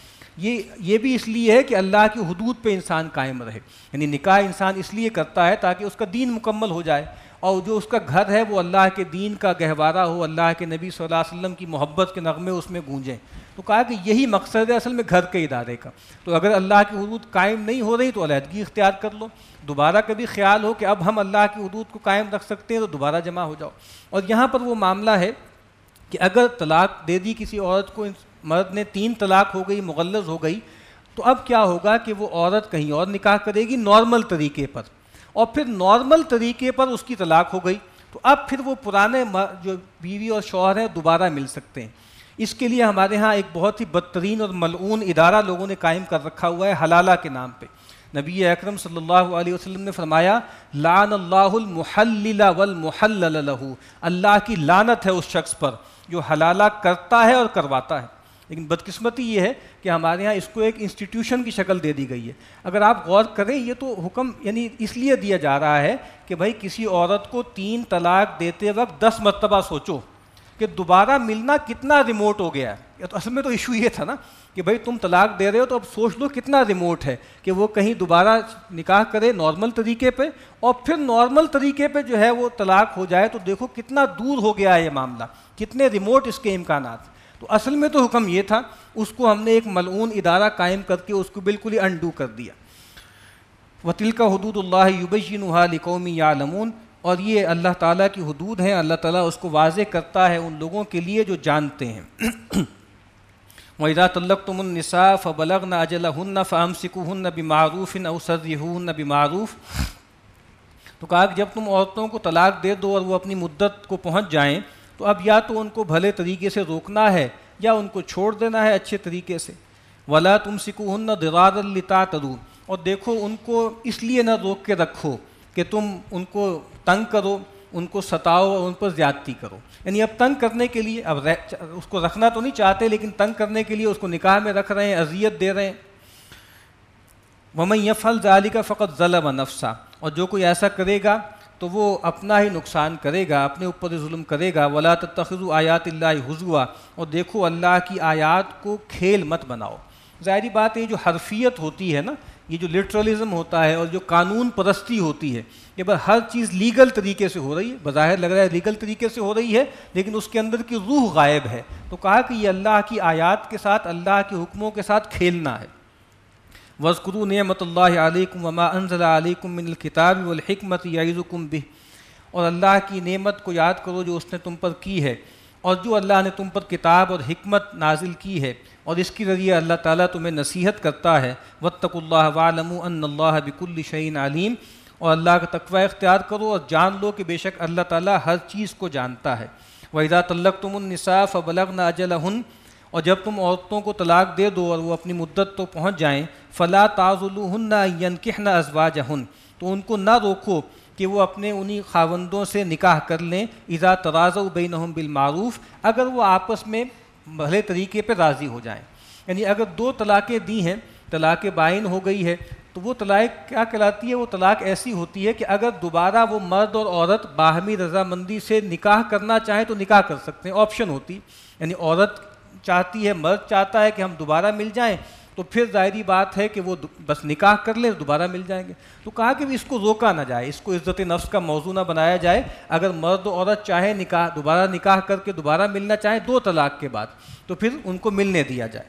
A: یہ بھی اس لیے ہے کہ اللہ کی حدود پہ انسان قائم رہے، یعنی نکاح انسان اس لیے کرتا ہے تاکہ اس کا دین مکمل ہو جائے، اور جو اس کا گھر ہے وہ اللہ کے دین کا گہوارہ ہو، اللہ کے نبی صلی اللہ علیہ وسلم کی محبت کے نغمے اس میں گونجیں۔ تو کہا کہ یہی مقصد ہے اصل میں گھر کے ادارے کا، تو اگر اللہ کی حدود قائم نہیں ہو رہی تو علیحدگی اختیار کر لو، دوبارہ کبھی خیال ہو کہ اب ہم اللہ کی حدود کو قائم رکھ سکتے ہیں تو دوبارہ جمع ہو جاؤ۔ اور یہاں پر وہ معاملہ ہے کہ اگر طلاق دے دی کسی عورت کو، مرد نے 3 طلاق ہو گئی، مغلظ ہو گئی، تو اب کیا ہوگا کہ وہ عورت کہیں اور نکاح کرے گی نارمل طریقے پر، اور پھر نارمل طریقے پر اس کی طلاق ہو گئی تو اب پھر وہ پرانے جو بیوی اور شوہر ہیں دوبارہ مل سکتے ہیں۔ اس کے لیے ہمارے ہاں ایک بہت ہی بدترین اور ملعون ادارہ لوگوں نے قائم کر رکھا ہوا ہے حلالہ کے نام پہ۔ نبی اکرم صلی اللہ علیہ وسلم نے فرمایا لعن اللہ المحلل والمحلل لہ، اللہ کی لعنت ہے اس شخص پر جو حلالہ کرتا ہے اور کرواتا ہے۔ لیکن بدقسمتی یہ ہے کہ ہمارے ہاں اس کو ایک انسٹیٹیوشن کی شکل دے دی گئی ہے۔ اگر آپ غور کریں یہ تو حکم یعنی اس لیے دیا جا رہا ہے کہ بھائی کسی عورت کو 3 طلاق دیتے وقت 10 مرتبہ سوچو کہ دوبارہ ملنا کتنا ریموٹ ہو گیا ہے۔ تو اصل میں تو ایشو یہ تھا نا کہ بھائی تم طلاق دے رہے ہو تو اب سوچ لو کتنا ریموٹ ہے کہ وہ کہیں دوبارہ نکاح کرے نارمل طریقے پہ، اور پھر نارمل طریقے پہ جو ہے وہ طلاق ہو جائے، تو دیکھو کتنا دور ہو گیا ہے یہ معاملہ، کتنے ریموٹ اس کے امکانات۔ تو اصل میں تو حکم یہ تھا، اس کو ہم نے ایک ملعون ادارہ قائم کر کے اس کو بالکل ہی انڈو کر دیا۔ وَتِلْكَ حُدُودُ اللَّهِ يُبَيِّنُهَا لِقَوْمٍ يَعْلَمُونَ، اور یہ اللہ تعالیٰ کی حدود ہیں، اللہ تعالیٰ اس کو واضح کرتا ہے ان لوگوں کے لیے جو جانتے ہیں۔ وَإِذَا طَلَّقْتُمُ النِّسَاءَ فَبَلَغْنَ أَجَلَهُنَّ فَأَمْسِكُوهُنَّ بِمَعْرُوفٍ أَوْ سَرِّحُوهُنَّ بِمَعْرُوفٍ، تو کہا کہ جب تم عورتوں کو طلاق دے دو اور وہ اپنی مدت کو پہنچ جائیں تو اب یا تو ان کو بھلے طریقے سے روکنا ہے یا ان کو چھوڑ دینا ہے اچھے طریقے سے۔ وَلَا تُمْسِكُوهُنَّ ضِرَارًا لِتَعْتَدُوا، اور دیکھو ان کو اس لیے نہ روک کے رکھو کہ تم ان کو تنگ کرو، ان کو ستاؤ اور ان پر زیادتی کرو، یعنی اب تنگ کرنے کے لیے اب اس کو رکھنا تو نہیں چاہتے لیکن تنگ کرنے کے لیے اس کو نکاح میں رکھ رہے ہیں، اذیت دے رہے ہیں۔ وَمَن يَفْعَلْ ذَلِكَ فَقَدْ ظَلَمَ نَفْسَهُ، اور جو کوئی ایسا کرے گا تو وہ اپنا ہی نقصان کرے گا، اپنے اوپر ہی ظلم کرے گا۔ وَلَا تَتَّخِذُوا آیَاتِ اللَّهِ هُزُوًا، اور دیکھو اللہ کی آیات کو کھیل مت بناؤ۔ ظاہری بات ہے یہ جو حرفیت ہوتی ہے نا، یہ جو لٹرلزم ہوتا ہے اور جو قانون پرستی ہوتی ہے، یہ بس ہر چیز لیگل طریقے سے ہو رہی ہے، بظاہر لگ رہا ہے لیگل طریقے سے ہو رہی ہے لیکن اس کے اندر کی روح غائب ہے۔ تو کہا کہ یہ اللہ کی آیات کے ساتھ، اللہ کے حکموں کے ساتھ کھیلنا ہے۔ وَاذْكُرُوا نِعْمَةَ اللَّهِ عَلَيْكُمْ وَمَا أَنزَلَ عَلَيْكُمْ مِنَ الْكِتَابِ وَالْحِكْمَةِ يَعِظُكُمْ بِهِ، اور اللہ کی نعمت کو یاد کرو جو اس نے تم پر کی ہے، اور جو اللہ نے تم پر کتاب اور حکمت نازل کی ہے، اور اس کے ذریعے اللہ تعالیٰ تمہیں نصیحت کرتا ہے۔ وَاتَّقُوا اللَّهَ وَاعْلَمُوا أَنَّ اللَّهَ بِكُلِّ شَيْءٍ عَلِيمٌ، اور اللہ کا تقوی اختیار کرو اور جان لو کہ بے شک اللہ تعالیٰ ہر چیز کو جانتا ہے۔ وَإِذَا طَلَّقْتُمُ النِّسَاءَ فَبَلَغْنَ أَجَلَهُنَّ، اور جب تم عورتوں کو طلاق دے دو اور وہ اپنی مدت تو پہنچ جائیں، فَلَا تَعْضُلُوهُنَّ أَن يَنكِحْنَ أَزْوَاجَهُنَّ، تو ان کو نہ روکو کہ وہ اپنے انہی خاوندوں سے نکاح کر لیں، اذا تراضوا بینہم بالمعروف، اگر وہ آپس میں بھلے طریقے پہ راضی ہو جائیں۔ یعنی اگر دو طلاقیں دی ہیں، طلاق بائن ہو گئی ہے، تو وہ طلاق کیا کہلاتی ہے؟ وہ طلاق ایسی ہوتی ہے کہ اگر دوبارہ وہ مرد اور عورت باہمی رضامندی سے نکاح کرنا چاہیں تو نکاح کر سکتے ہیں، آپشن ہوتی، یعنی عورت چاہتی ہے، مرد چاہتا ہے کہ ہم دوبارہ مل جائیں، تو پھر ظاہری بات ہے کہ وہ بس نکاح کر لیں، دوبارہ مل جائیں گے۔ تو کہا کہ اس کو روکا نہ جائے، اس کو عزت نفس کا موضوع نہ بنایا جائے۔ اگر مرد و عورت چاہیں دوبارہ نکاح کر کے دوبارہ ملنا چاہیں دو طلاق کے بعد، تو پھر ان کو ملنے دیا جائے۔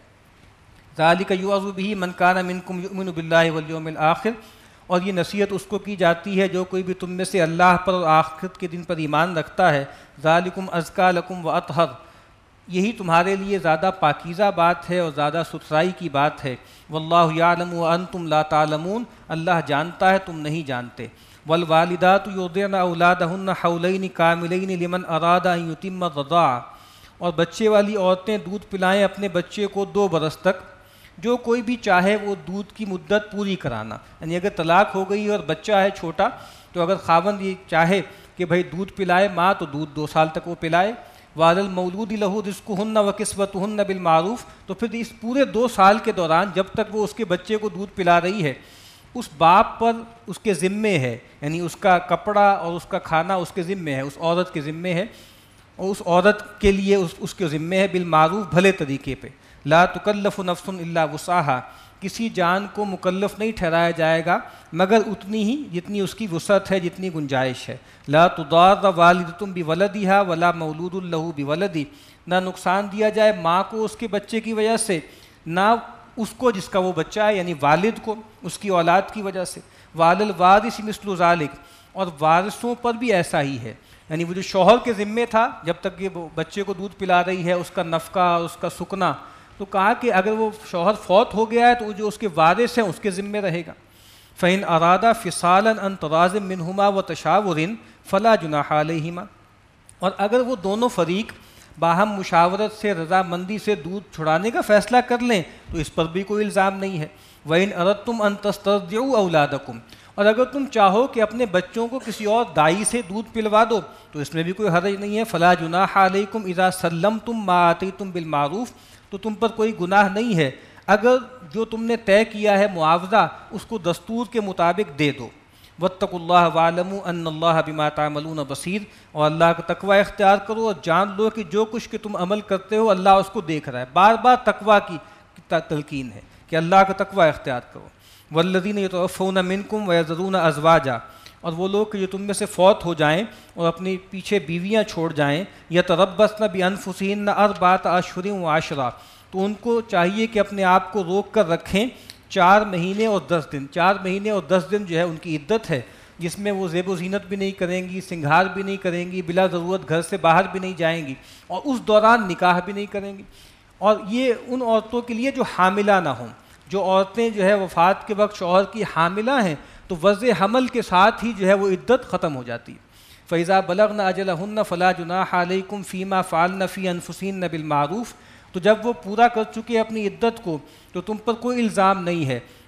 A: ذَلِكَ يُوعَظُ بِهِ مَنْ كَانَ مِنْكُمْ يُؤْمِنُ بِاللَّهِ وَالْيَوْمِ الْآخِرِ، اور یہ نصیحت اس کو کی جاتی ہے جو کوئی بھی تم میں سے اللہ پر اور آخرت کے دن پر ایمان رکھتا ہے۔ ذَلِكُمْ أَزْكَىٰ لَكُمْ وَأَطْهَرُ، یہی تمہارے لیے زیادہ پاکیزہ بات ہے اور زیادہ ستھرائی کی بات ہے۔ وَاللَّهُ يَعْلَمُ وَأَنْتُمْ لَا تَعْلَمُونَ، اللہ جانتا ہے تم نہیں جانتے۔ وَالْوَالِدَاتُ يُرْضِعْنَ أَوْلَادَهُنَّ حَوْلَيْنِ كَامِلَيْنِ لِمَنْ أَرَادَ أَنْ يُتِمَّ الرَّضَاعَةَ، اور بچے والی عورتیں دودھ پلائیں اپنے بچے کو 2 برس تک، جو کوئی بھی چاہے وہ دودھ کی مدت پوری کرانا۔ یعنی اگر طلاق ہو گئی اور بچہ ہے چھوٹا، تو اگر خاوند یہ چاہے کہ بھائی دودھ پلائے ماں تو دودھ 2 سال تک وہ پلائے۔ وَعَلَى الْمَوْلُودِ لَهُ رِزْقُهُنَّ وَكِسْوَتُهُنَّ بِالْمَعْرُوفِ، تو پھر اس پورے 2 سال کے دوران جب تک وہ اس کے بچے کو دودھ پلا رہی ہے، اس باپ پر اس کے ذمے ہے، یعنی اس کا کپڑا اور اس کا کھانا اس کے ذمے ہے، اس عورت کے ذمے ہے، اور اس عورت کے لیے اس کے ذمے ہے بالمعروف، بھلے طریقے پہ۔ لا تکلف نفس الا وسعها، کسی جان کو مکلف نہیں ٹھہرایا جائے گا مگر اتنی ہی جتنی اس کی وسعت ہے، جتنی گنجائش ہے۔ لا تضار والدۃ بولدها ولا مولود له بولدہ، نہ نقصان دیا جائے ماں کو اس کے بچے کی وجہ سے، نہ اس کو جس کا وہ بچہ ہے یعنی والد کو اس کی اولاد کی وجہ سے۔ وعلی الوارث مثل ذلک، اور وارثوں پر بھی ایسا ہی ہے، یعنی وہ جو شوہر کے ذمے تھا جب تک یہ بچے کو دودھ پلا رہی ہے، اس کا نفقہ، اس کا سکنا، تو کہا کہ اگر وہ شوہر فوت ہو گیا ہے تو جو اس کے وارث ہیں اس کے ذمے رہے گا۔ فَإِنْ أَرَادَا فِصَالًا عَنْ تَرَاضٍ مِّنْهُمَا وَتَشَاوُرٍ فَلَا جُنَاحَ عَلَيْهِمَا، اور اگر وہ دونوں فریق باہم مشاورت سے، رضامندی سے دودھ چھڑانے کا فیصلہ کر لیں تو اس پر بھی کوئی الزام نہیں ہے۔ وَإِنْ أَرَدْتُمْ أَن تَسْتَرْضِعُوا أَوْلَادَكُمْ، اور اگر تم چاہو کہ اپنے بچوں کو کسی اور دائی سے دودھ پلوا دو تو اس میں بھی کوئی حرج نہیں ہے۔ فَلَا جُنَاحَ عَلَيْكُمْ إِذَا سَلَّمْتُمْ مَا آتَيْتُمْ بِالْمَعْرُوفِ، تو تم پر کوئی گناہ نہیں ہے اگر جو تم نے طے کیا ہے معاوضہ اس کو دستور کے مطابق دے دو۔ وَاتَّقُوا اللَّهَ وَاعْلَمُوا أَنَّ اللَّهَ بِمَا تَعْمَلُونَ بَصِيرٌ، اور اللہ کا تقوی اختیار کرو اور جان لو کہ جو کچھ کہ تم عمل کرتے ہو اللہ اس کو دیکھ رہا ہے۔ بار بار تقوی کی تلقین ہے کہ اللہ کا تقوی اختیار کرو۔ وَالَّذِينَ يَتَوَفَّوْنَ مِنْكُمْ وَيَذَرُونَ أَزْوَاجًا، اور وہ لوگ کہ جو تم میں سے فوت ہو جائیں اور اپنے پیچھے بیویاں چھوڑ جائیں، يَتَرَبَّصْنَ بِأَنفُسِهِنَّ أَرْبَعَةَ أَشْهُرٍ وَعَشْرًا، تو ان کو چاہیے کہ اپنے آپ کو روک کر رکھیں 4 مہینے اور 10 دن۔ 4 مہینے اور 10 دن جو ہے ان کی عدت ہے، جس میں وہ زیب و زینت بھی نہیں کریں گی، سنگھار بھی نہیں کریں گی، بلا ضرورت گھر سے باہر بھی نہیں جائیں گی، اور اس دوران نکاح بھی نہیں کریں گی۔ اور یہ ان عورتوں کے لیے جو حاملہ نہ ہوں، جو عورتیں جو ہے وفات کے وقت شوہر کی حاملہ ہیں تو وضع حمل کے ساتھ ہی جو ہے وہ عدت ختم ہو جاتی ہے۔ فَإِذَا بَلَغْنَ أَجَلَهُنَّ فَلَا جُنَاحَ عَلَيْكُمْ فِي مَا فَعَلْنَ فِي أَنفُسِهِنَّ بِالْمَعْرُوفِ، تو جب وہ پورا کر چکے اپنی عدت کو تو تم پر کوئی الزام نہیں ہے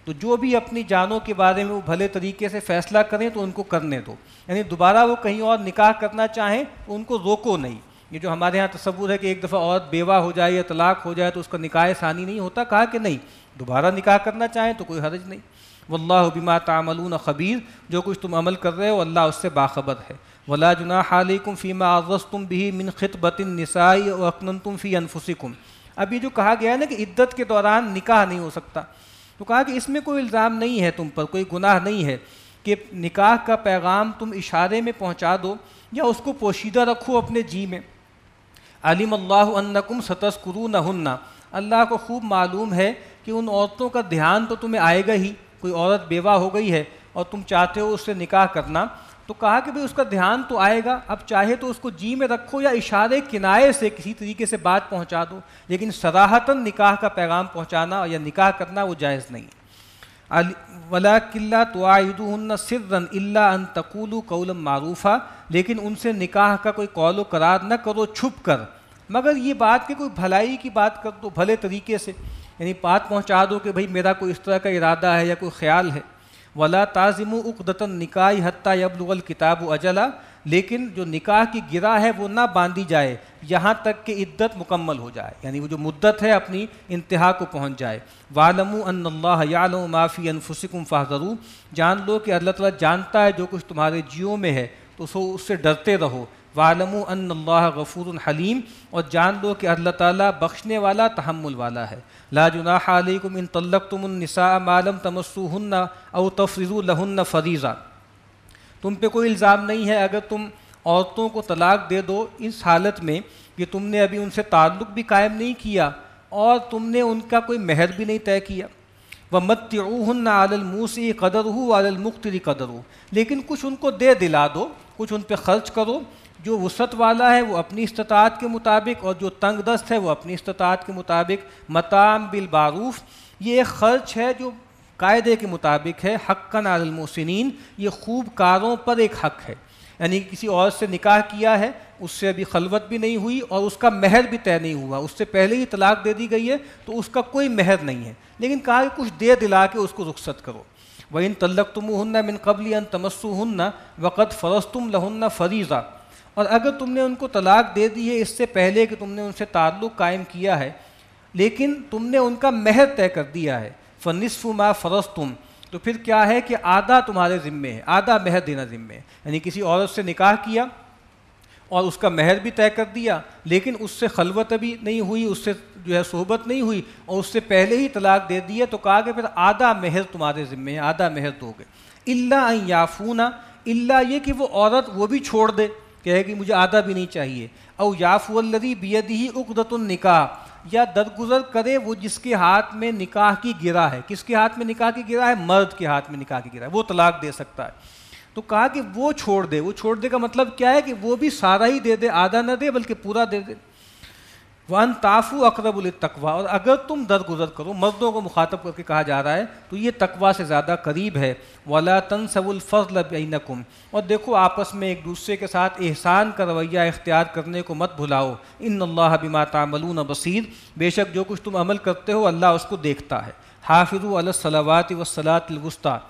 A: تو جو بھی اپنی جانوں کے بارے میں وہ بھلے طریقے سے فیصلہ کریں تو ان کو کرنے دو، یعنی دوبارہ وہ کہیں اور نکاح کرنا چاہیں تو ان کو روکو نہیں۔ یہ جو ہمارے ہاں تصور ہے کہ ایک دفعہ عورت بیوہ ہو جائے یا طلاق ہو جائے تو اس کا نکاح ثانی نہیں ہوتا، کہا کہ نہیں، دوبارہ نکاح کرنا چاہیں تو کوئی حرج نہیں۔ واللہ بما تعملون خبیر، جو کچھ تم عمل کر رہے ہو اللہ اس سے باخبر ہے۔ ولا جناح علیکم فیما عرضتم به من خطبۃ النساء واکننتم فی انفسکم۔ اب یہ جو کہا گیا ہے نا کہ عدت کے دوران نکاح نہیں ہو سکتا، تو کہا کہ اس میں کوئی الزام نہیں ہے تم پر، کوئی گناہ نہیں ہے کہ نکاح کا پیغام تم اشارے میں پہنچا دو یا اس کو پوشیدہ رکھو اپنے جی میں۔ علم اللہ انکم ستذکرونہن، اللہ کو خوب معلوم ہے کہ ان عورتوں کا دھیان تو تمہیں آئے گا ہی، کوئی عورت بیوہ ہو گئی ہے اور تم چاہتے ہو اس سے نکاح کرنا، تو کہا کہ بھئی اس کا دھیان تو آئے گا، اب چاہے تو اس کو جی میں رکھو یا اشارے کنائے سے کسی طریقے سے بات پہنچا دو، لیکن صراحتاً نکاح کا پیغام پہنچانا یا نکاح کرنا وہ جائز نہیں۔ وَلَٰكِن لَّا تُوَاعِدُوهُنَّ سِرًّا إِلَّا أَن تَقُولُوا قَوْلًا مَّعْرُوفًا، لیکن ان سے نکاح کا کوئی قول و قرار نہ کرو چھپ کر، مگر یہ بات کہ کوئی بھلائی کی بات کر دو بھلے طریقے سے، یعنی بات پہنچا دو کہ بھئی میرا کوئی اس طرح کا ارادہ ہے یا کوئی خیال ہے۔ وَلَا تَعْزِمُوا عُقْدَةَ النِّكَاحِ حَتَّىٰ يَبْلُغَ الْكِتَابُ أَجَلَهُ، لیکن جو نکاح کی گرہ ہے وہ نہ باندھی جائے یہاں تک کہ عدت مکمل ہو جائے، یعنی وہ جو مدت ہے اپنی انتہا کو پہنچ جائے۔ وَاعْلَمُوا أَنَّ اللَّهَ يَعْلَمُ مَا فِي أَنفُسِكُمْ فَاحْذَرُوا، جان لو کہ اللہ تعالیٰ جانتا ہے جو کچھ تمہارے جیوں میں ہے تو اس سے ڈرتے رہو۔ وَاعْلَمُوا أَنَّ اللَّهَ غَفُورٌ حَلِيمٌ، اور جان لو کہ اللہ تعالیٰ بخشنے والا تحمل والا ہے۔ لا جناح علیکم ان طلقتم النساء ما لم تمسوهن او تفرضوا لهن فریضہ، تم پہ کوئی الزام نہیں ہے اگر تم عورتوں کو طلاق دے دو اس حالت میں کہ تم نے ابھی ان سے تعلق بھی قائم نہیں کیا اور تم نے ان کا کوئی مہر بھی نہیں طے کیا۔ وَمَتِّعُوهُنَّ عَلَى الْمُوسِعِ قَدَرُهُ وَعَلَى الْمُقْتِرِ قَدَرُهُ، لیکن کچھ ان کو دلا دو، کچھ ان پہ خرچ کرو، جو وسعت والا ہے وہ اپنی استطاعت کے مطابق اور جو تنگ دست ہے وہ اپنی استطاعت کے مطابق۔ متاعً بالمعروف، یہ ایک خرچ ہے جو قاعدے کے مطابق ہے۔ حقاً علی المحسنین، یہ خوب کاروں پر ایک حق ہے، یعنی کسی عورت سے نکاح کیا ہے، اس سے ابھی خلوت بھی نہیں ہوئی اور اس کا مہر بھی طے نہیں ہوا، اس سے پہلے ہی طلاق دے دی گئی ہے تو اس کا کوئی مہر نہیں ہے، لیکن کہا کہ کچھ دلا کے اس کو رخصت کرو۔ وَإِن طَلَّقْتُمُوهُنَّ مِن قَبْلِ أَن تَمَسُّوهُنَّ وَقَدْ فَرَضْتُمْ لَهُنَّ فَرِيضَةً، اور اگر تم نے ان کو طلاق دے دی ہے اس سے پہلے کہ تم نے ان سے تعلق قائم کیا ہے لیکن تم نے ان کا مہر طے کر دیا ہے، فَنِصْفُ مَا فَرَضْتُمْ، تو پھر کیا ہے کہ آدھا تمہارے ذمے ہے، آدھا مہر دینا ذمے ہے، یعنی کسی عورت سے نکاح کیا اور اس کا مہر بھی طے کر دیا لیکن اس سے خلوت ابھی نہیں ہوئی، اس سے جو ہے صحبت نہیں ہوئی اور اس سے پہلے ہی طلاق دے دی ہے، تو کہا کہ پھر آدھا مہر تمہارے ذمے ہے، آدھا مہر دو گے۔ الا ان یعفون، الا یہ کہ وہ عورت وہ بھی چھوڑ دے، کہے کہ مجھے آدھا بھی نہیں چاہیے، او یعفو الذی بیدہ عقدۃ النکاح، یا درگزر کرے وہ جس کے ہاتھ میں نکاح کی گرہ ہے۔ کس کے ہاتھ میں نکاح کی گرہ ہے؟ مرد کے ہاتھ میں نکاح کی گرہ ہے، وہ طلاق دے سکتا ہے، تو کہا کہ وہ چھوڑ دے۔ وہ چھوڑ دے کا مطلب کیا ہے کہ وہ بھی سارا ہی دے دے، آدھا نہ دے بلکہ پورا دے دے۔ وَأَن تَعْفُوا أَقْرَبُ لِلتَّقْوَىٰ، اور اگر تم درگزر کرو، مردوں کو مخاطب کر کے کہا جا رہا ہے تو یہ تقویٰ سے زیادہ قریب ہے۔ وَلَا تَنْسَوُا الْفَضْلَ بَيْنَكُمْ، اور دیکھو آپس میں ایک دوسرے کے ساتھ احسان کا رویہ اختیار کرنے کو مت بھلاؤ۔ إِنَّ اللَّهَ بِمَا تَعْمَلُونَ بَصِيرٌ، بے شک جو کچھ تم عمل کرتے ہو اللہ اس کو دیکھتا ہے۔ حافظوا علی الصلوات والصلاۃ الوسطیٰ،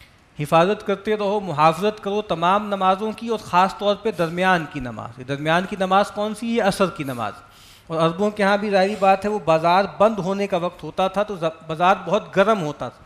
A: حفاظت کرتے رہو، محافظت کرو تمام نمازوں کی اور خاص طور پہ درمیان کی نماز۔ درمیان کی نماز کون سی ہے؟ عصر کی نماز۔ اور عربوں کے ہاں بھی ظاہری بات ہے وہ بازار بند ہونے کا وقت ہوتا تھا تو بازار بہت گرم ہوتا تھا،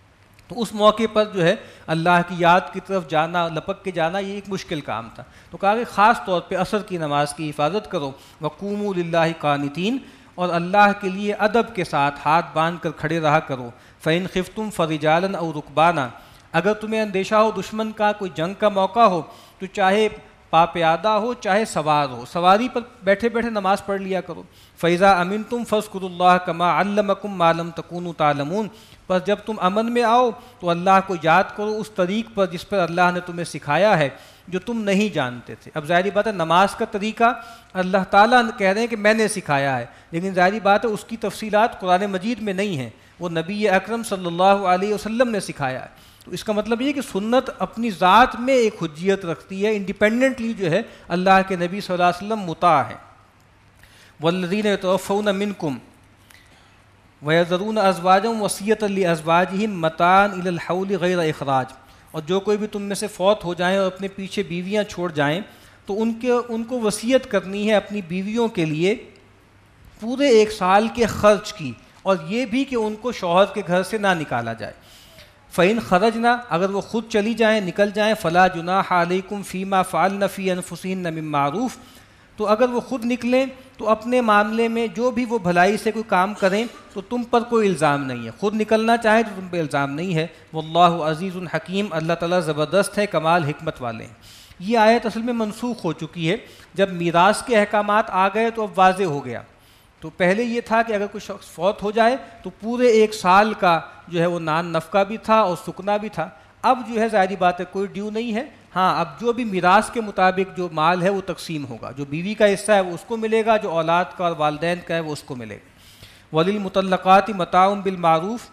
A: تو اس موقع پر جو ہے اللہ کی یاد کی طرف جانا، لپک کے جانا، یہ ایک مشکل کام تھا، تو کہا کہ خاص طور پہ عصر کی نماز کی حفاظت کرو۔ وَقُومُوا لِلَّهِ قَانِتِينَ، اور اللہ کے لیے ادب کے ساتھ ہاتھ باندھ کر کھڑے رہا کرو۔ فَإِنْ خِفْتُمْ فَرِجَالًا أَوْ رُكْبَانًا، اگر تمہیں اندیشہ ہو دشمن کا، کوئی جنگ کا موقع ہو، تو چاہے پیادہ ہو چاہے سوار ہو، سواری پر بیٹھے بیٹھے نماز پڑھ لیا کرو۔ فَإِذَا أَمِنْتُمْ فَاذْكُرُوا اللَّهَ كَمَا عَلَّمَكُمْ مَا لَمْ تَكُونُوا تَعْلَمُونَ، بس جب تم امن میں آؤ تو اللہ کو یاد کرو اس طریق پر جس پر اللہ نے تمہیں سکھایا ہے جو تم نہیں جانتے تھے۔ اب ظاہری بات ہے نماز کا طریقہ اللہ تعالیٰ کہہ رہے ہیں کہ میں نے سکھایا ہے، لیکن ظاہری بات ہے اس کی تفصیلات قرآن مجید میں نہیں ہیں، وہ نبی اکرم صلی اللہ علیہ وسلم نے سکھایا ہے۔ تو اس کا مطلب یہ کہ سنت اپنی ذات میں ایک حجیت رکھتی ہے، انڈیپینڈنٹلی جو ہے اللہ کے نبی صلی اللہ علیہ وسلم مطاع ہے۔ والذین یتوفون منکم، وَيَذَرُونَ أَزْوَاجًا وَصِيَّةً لِأَزْوَاجِهِمْ مَتَاعًا إِلَى الْحَوْلِ غَيْرَ إِخْرَاجٍ، اور جو کوئی بھی تم میں سے فوت ہو جائیں اور اپنے پیچھے بیویاں چھوڑ جائیں تو ان کو وصیت کرنی ہے اپنی بیویوں کے لیے پورے 1 سال کے خرچ کی، اور یہ بھی کہ ان کو شوہر کے گھر سے نہ نکالا جائے۔ فَإِنْ خَرَجْنَا، اگر وہ خود چلی جائیں نکل جائیں، فَلَا جُنَاحَ عَلَيْكُمْ فِي مَا فَعَلْنَ فِي أَنفُسِهِنَّ مِن مَّعْرُوفٍ، تو اگر وہ خود نکلیں تو اپنے معاملے میں جو بھی وہ بھلائی سے کوئی کام کریں تو تم پر کوئی الزام نہیں ہے، خود نکلنا چاہیں تو تم پہ الزام نہیں ہے۔ واللہ عزیز حکیم، اللہ تعالیٰ زبردست ہے، کمال حکمت والے ہیں۔ یہ آیت اصل میں منسوخ ہو چکی ہے، جب میراث کے احکامات آ گئے تو اب واضح ہو گیا۔ تو پہلے یہ تھا کہ اگر کوئی شخص فوت ہو جائے تو پورے 1 سال کا جو ہے وہ نان نفقہ بھی تھا اور سکنا بھی تھا۔ اب جو ہے ظاہری بات ہے کوئی ڈیو نہیں ہے، ہاں اب جو بھی میراث کے مطابق جو مال ہے وہ تقسیم ہوگا، جو بیوی کا حصہ ہے وہ اس کو ملے گا، جو اولاد کا اور والدین کا ہے وہ اس کو ملے گا۔ وَلِلْمُطَلَّقَاتِ مَتَاعٌ بِالْمَعْرُوفِ،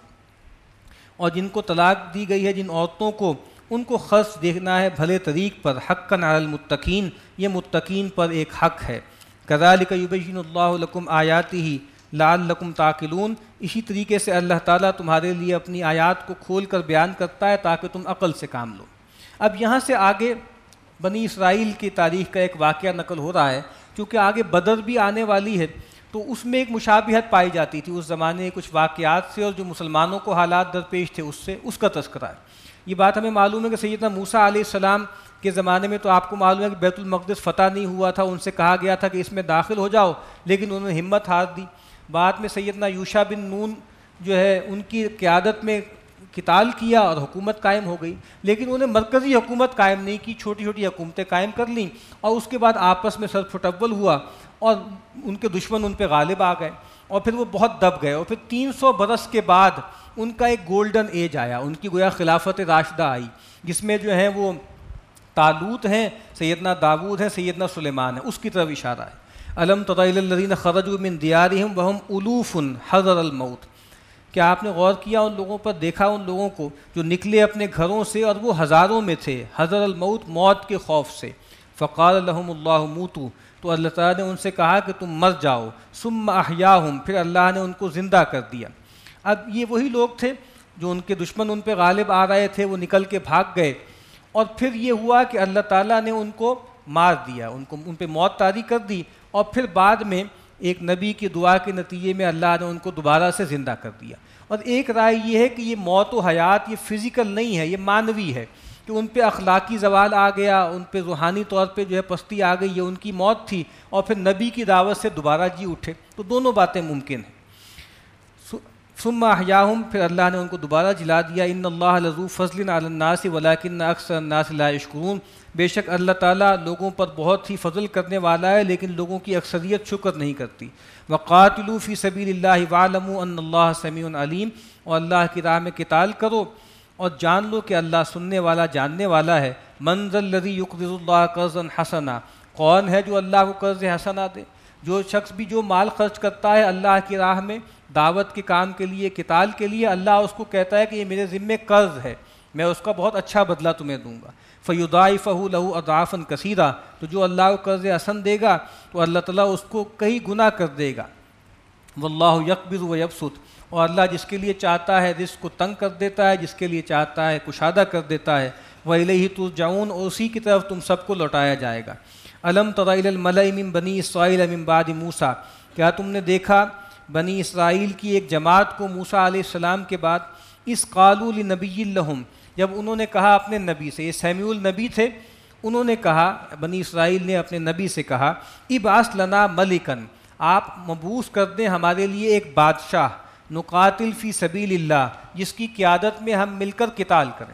A: اور جن کو طلاق دی گئی ہے جن عورتوں کو، ان کو خرچ دینا ہے بھلے طریق پر، حقاً علی المتقین، یہ متقین پر ایک حق ہے۔ کذالک یبین اللہ لکم آیاتہ لعلکم تعقلون، اسی طریقے سے اللہ تعالیٰ تمہارے لیے اپنی آیات کو کھول کر بیان کرتا ہے تاکہ تم عقل سے کام لو۔ اب یہاں سے آگے بنی اسرائیل کی تاریخ کا ایک واقعہ نقل ہو رہا ہے، کیونکہ آگے بدر بھی آنے والی ہے تو اس میں ایک مشابہت پائی جاتی تھی اس زمانے کے کچھ واقعات سے، اور جو مسلمانوں کو حالات درپیش تھے اس کا تذکرہ ہے۔ یہ بات ہمیں معلوم ہے کہ سیدنا موسیٰ علیہ السلام کے زمانے میں تو آپ کو معلوم ہے کہ بیت المقدس فتح نہیں ہوا تھا، ان سے کہا گیا تھا کہ اس میں داخل ہو جاؤ، لیکن انہوں نے ہمت ہار دی۔ بعد میں سیدنا یوشع بن نون جو ہے ان کی قیادت میں قتال کیا اور حکومت قائم ہو گئی، لیکن انہوں نے مرکزی حکومت قائم نہیں کی، چھوٹی چھوٹی حکومتیں قائم کر لیں، اور اس کے بعد آپس میں سر پھٹول ہوا اور ان کے دشمن ان پہ غالب آ گئے، اور پھر وہ بہت دب گئے، اور پھر 300 برس کے بعد ان کا ایک گولڈن ایج آیا، ان کی گویا خلافت راشدہ آئی، جس میں جو ہیں وہ طالوت ہیں، سیدنا داود ہیں، سیدنا سلیمان ہیں، اس کی طرف اشارہ ہے۔ الم تر الی الذین خرجوا من دیارہم وہم الوف حذر الموت، کیا آپ نے غور کیا ان لوگوں پر، دیکھا ان لوگوں کو جو نکلے اپنے گھروں سے اور وہ ہزاروں میں تھے، حذر الموت، موت کے خوف سے۔ فقال لهم اللہ موتوا، تو اللہ تعالیٰ نے ان سے کہا کہ تم مر جاؤ، ثم احیاہم، پھر اللہ نے ان کو زندہ کر دیا۔ اب یہ وہی لوگ تھے جو ان کے دشمن ان پہ غالب آ رہے تھے، وہ نکل کے بھاگ گئے، اور پھر یہ ہوا کہ اللہ تعالیٰ نے ان کو مار دیا، ان پہ موت طاری کر دی، اور پھر بعد میں ایک نبی کی دعا کے نتیجے میں اللہ نے ان کو دوبارہ سے زندہ کر دیا۔ اور ایک رائے یہ ہے کہ یہ موت و حیات یہ فزیکل نہیں ہے، یہ معنوی ہے، کہ ان پہ اخلاقی زوال آ گیا، ان پہ روحانی طور پہ جو ہے پستی آ گئی، یہ ان کی موت تھی، اور پھر نبی کی دعوت سے دوبارہ جی اٹھے، تو دونوں باتیں ممکن ہیں۔ ثم احیاہم، پھر اللہ نے ان کو دوبارہ جلا دیا۔ ان اللہ لذو فضل علی الناس ولکن اکثر الناس لا یشکرون، بے شک اللہ تعالیٰ لوگوں پر بہت ہی فضل کرنے والا ہے، لیکن لوگوں کی اکثریت شکر نہیں کرتی۔ وقاتلوا فی سبیل اللہ واعلموا ان اللہ سمیع علیم، اور اللہ کی راہ میں قتال کرو اور جان لو کہ اللہ سننے والا جاننے والا ہے۔ من ذا الذی یقرض اللہ قرضا حسنا، کون ہے جو اللہ کو قرض حسنا دے؟ جو شخص بھی جو مال خرچ کرتا ہے اللہ کی راہ میں، دعوت کے کام کے لیے، قتال کے لیے، اللہ اس کو کہتا ہے کہ یہ میرے ذمے قرض ہے، میں اس کا بہت اچھا بدلہ تمہیں دوں گا۔ فَيُضَاعِفَهُ لَهُ أَضْعَافًا كَثِيرًا، تو جو اللہ کو قرض حسن دے گا تو اللہ تعالیٰ اس کو کئی گنا کر دے گا۔ وَاللَّهُ يَقْبِضُ وَيَبْسُطُ، اور اللہ جس کے لیے چاہتا ہے رزق کو تنگ کر دیتا ہے، جس کے لیے چاہتا ہے کشادہ کر دیتا ہے۔ وَإِلَيْهِ تُرْجَعُونَ، اور اسی کی طرف تم سب کو لوٹایا جائے گا۔ أَلَمْ تَرَ إِلَى الْمَلَإِ مِن بَنِي إِسرَائِيلَ مِن بَعْدِ مُوسَىٰ، کیا تم نے دیکھا بنی اسرائیل کی ایک جماعت کو موسیٰ علیہ السلام کے بعد، اِذْ قَالُوا لِنَبِيٍّ لَهُمْ، جب انہوں نے کہا اپنے نبی سے، یہ سمیع نبی تھے، انہوں نے کہا، بنی اسرائیل نے اپنے نبی سے کہا، ابعث لنا ملکن، آپ مبعوث کر دیں ہمارے لیے ایک بادشاہ، نقاتل فی سبیل اللہ، جس کی قیادت میں ہم مل کر قتال کریں۔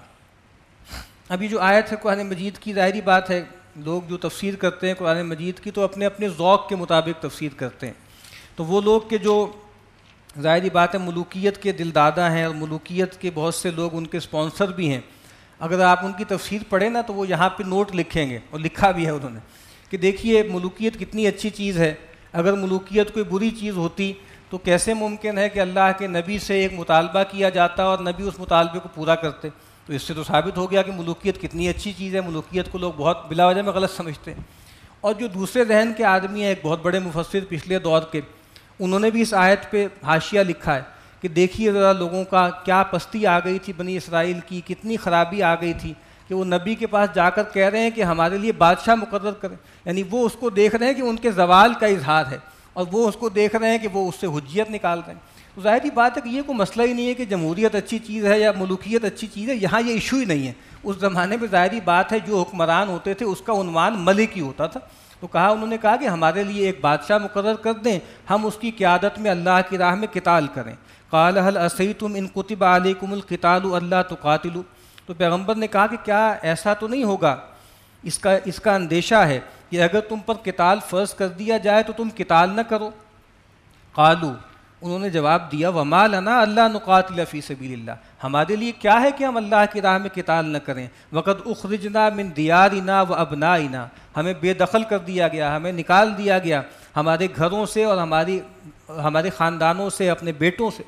A: ابھی جو آیت ہے قرآن مجید کی، ظاہری بات ہے لوگ جو تفسیر کرتے ہیں قرآن مجید کی تو اپنے اپنے ذوق کے مطابق تفسیر کرتے ہیں، تو وہ لوگ کہ جو ظاہری بات ہے ملوکیت کے دلدادہ ہیں اور ملوکیت کے بہت سے لوگ ان کے سپانسر بھی ہیں، اگر آپ ان کی تفسیر پڑھیں نا تو وہ یہاں پہ نوٹ لکھیں گے، اور لکھا بھی ہے انہوں نے کہ دیکھیے ملوکیت کتنی اچھی چیز ہے، اگر ملوکیت کوئی بری چیز ہوتی تو کیسے ممکن ہے کہ اللہ کے نبی سے ایک مطالبہ کیا جاتا اور نبی اس مطالبے کو پورا کرتے؟ تو اس سے تو ثابت ہو گیا کہ ملوکیت کتنی اچھی چیز ہے، ملوکیت کو لوگ بہت بلا وجہ میں غلط سمجھتے ہیں۔ اور جو دوسرے ذہن کے آدمی ہیں، ایک بہت بڑے مفسر پچھلے دور کے، انہوں نے بھی اس آیت پہ حاشیہ لکھا ہے کہ دیکھیے ذرا لوگوں کا کیا پستی آ گئی تھی بنی اسرائیل کی، کتنی خرابی آ گئی تھی کہ وہ نبی کے پاس جا کر کہہ رہے ہیں کہ ہمارے لیے بادشاہ مقرر کریں. یعنی وہ اس کو دیکھ رہے ہیں کہ ان کے زوال کا اظہار ہے، اور وہ اس کو دیکھ رہے ہیں کہ وہ اس سے حجیت نکال رہے ہیں. تو ظاہری بات ہے کہ یہ کوئی مسئلہ ہی نہیں ہے کہ جمہوریت اچھی چیز ہے یا ملوکیت اچھی چیز ہے، یہاں یہ ایشو ہی نہیں ہے. اس زمانے میں ظاہری بات ہے جو حکمران ہوتے تھے اس کا عنوان ملک ہی ہوتا تھا. تو انہوں نے کہا کہ ہمارے لیے ایک بادشاہ مقرر کر دیں، ہم اس کی قیادت میں اللہ کی راہ میں قتال کریں. قال هل عصیتم ان کتب علیکم القتال الا تقاتلوا. تو پیغمبر نے کہا کہ کیا ایسا تو نہیں ہوگا، اس کا اندیشہ ہے کہ اگر تم پر قتال فرض کر دیا جائے تو تم قتال نہ کرو. قالوا، انہوں نے جواب دیا وما لنا الا نقاتل فی سبیل اللہ، ہمارے لیے کیا ہے کہ ہم اللہ کی راہ میں قتال نہ کریں. وقد اخرجنا من دیارنا وابنائنا، ہمیں بے دخل کر دیا گیا، ہمیں نکال دیا گیا ہمارے گھروں سے اور ہمارے خاندانوں سے، اپنے بیٹوں سے.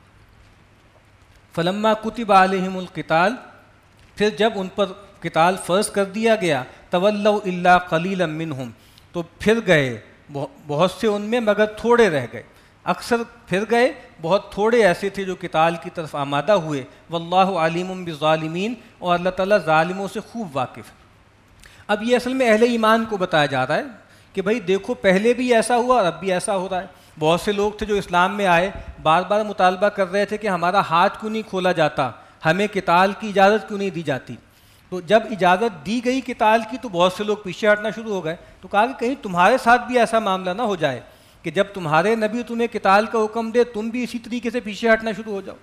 A: فلما کتب علیہم القتال، پھر جب ان پر قتال فرض کر دیا گیا، تولوا الا قلیلا منہم، تو پھر گئے بہت سے ان میں مگر تھوڑے رہ گئے. اکثر پھر گئے، بہت تھوڑے ایسے تھے جو قتال کی طرف آمادہ ہوئے. واللہ علیم بالظالمین، اور اللہ تعالیٰ ظالموں سے خوب واقف ہے. اب یہ اصل میں اہل ایمان کو بتایا جا رہا ہے کہ بھائی دیکھو پہلے بھی ایسا ہوا اور اب بھی ایسا ہو رہا ہے. بہت سے لوگ تھے جو اسلام میں آئے، بار بار مطالبہ کر رہے تھے کہ ہمارا ہاتھ کیوں نہیں کھولا جاتا، ہمیں قتال کی اجازت کیوں نہیں دی جاتی. تو جب اجازت دی گئی قتال کی تو بہت سے لوگ پیچھے ہٹنا شروع ہو گئے. تو کہا کہ کہیں تمہارے ساتھ بھی ایسا معاملہ نہ ہو جائے کہ جب تمہارے نبی تمہیں قتال کا حکم دے تم بھی اسی طریقے سے پیچھے ہٹنا شروع ہو جاؤ.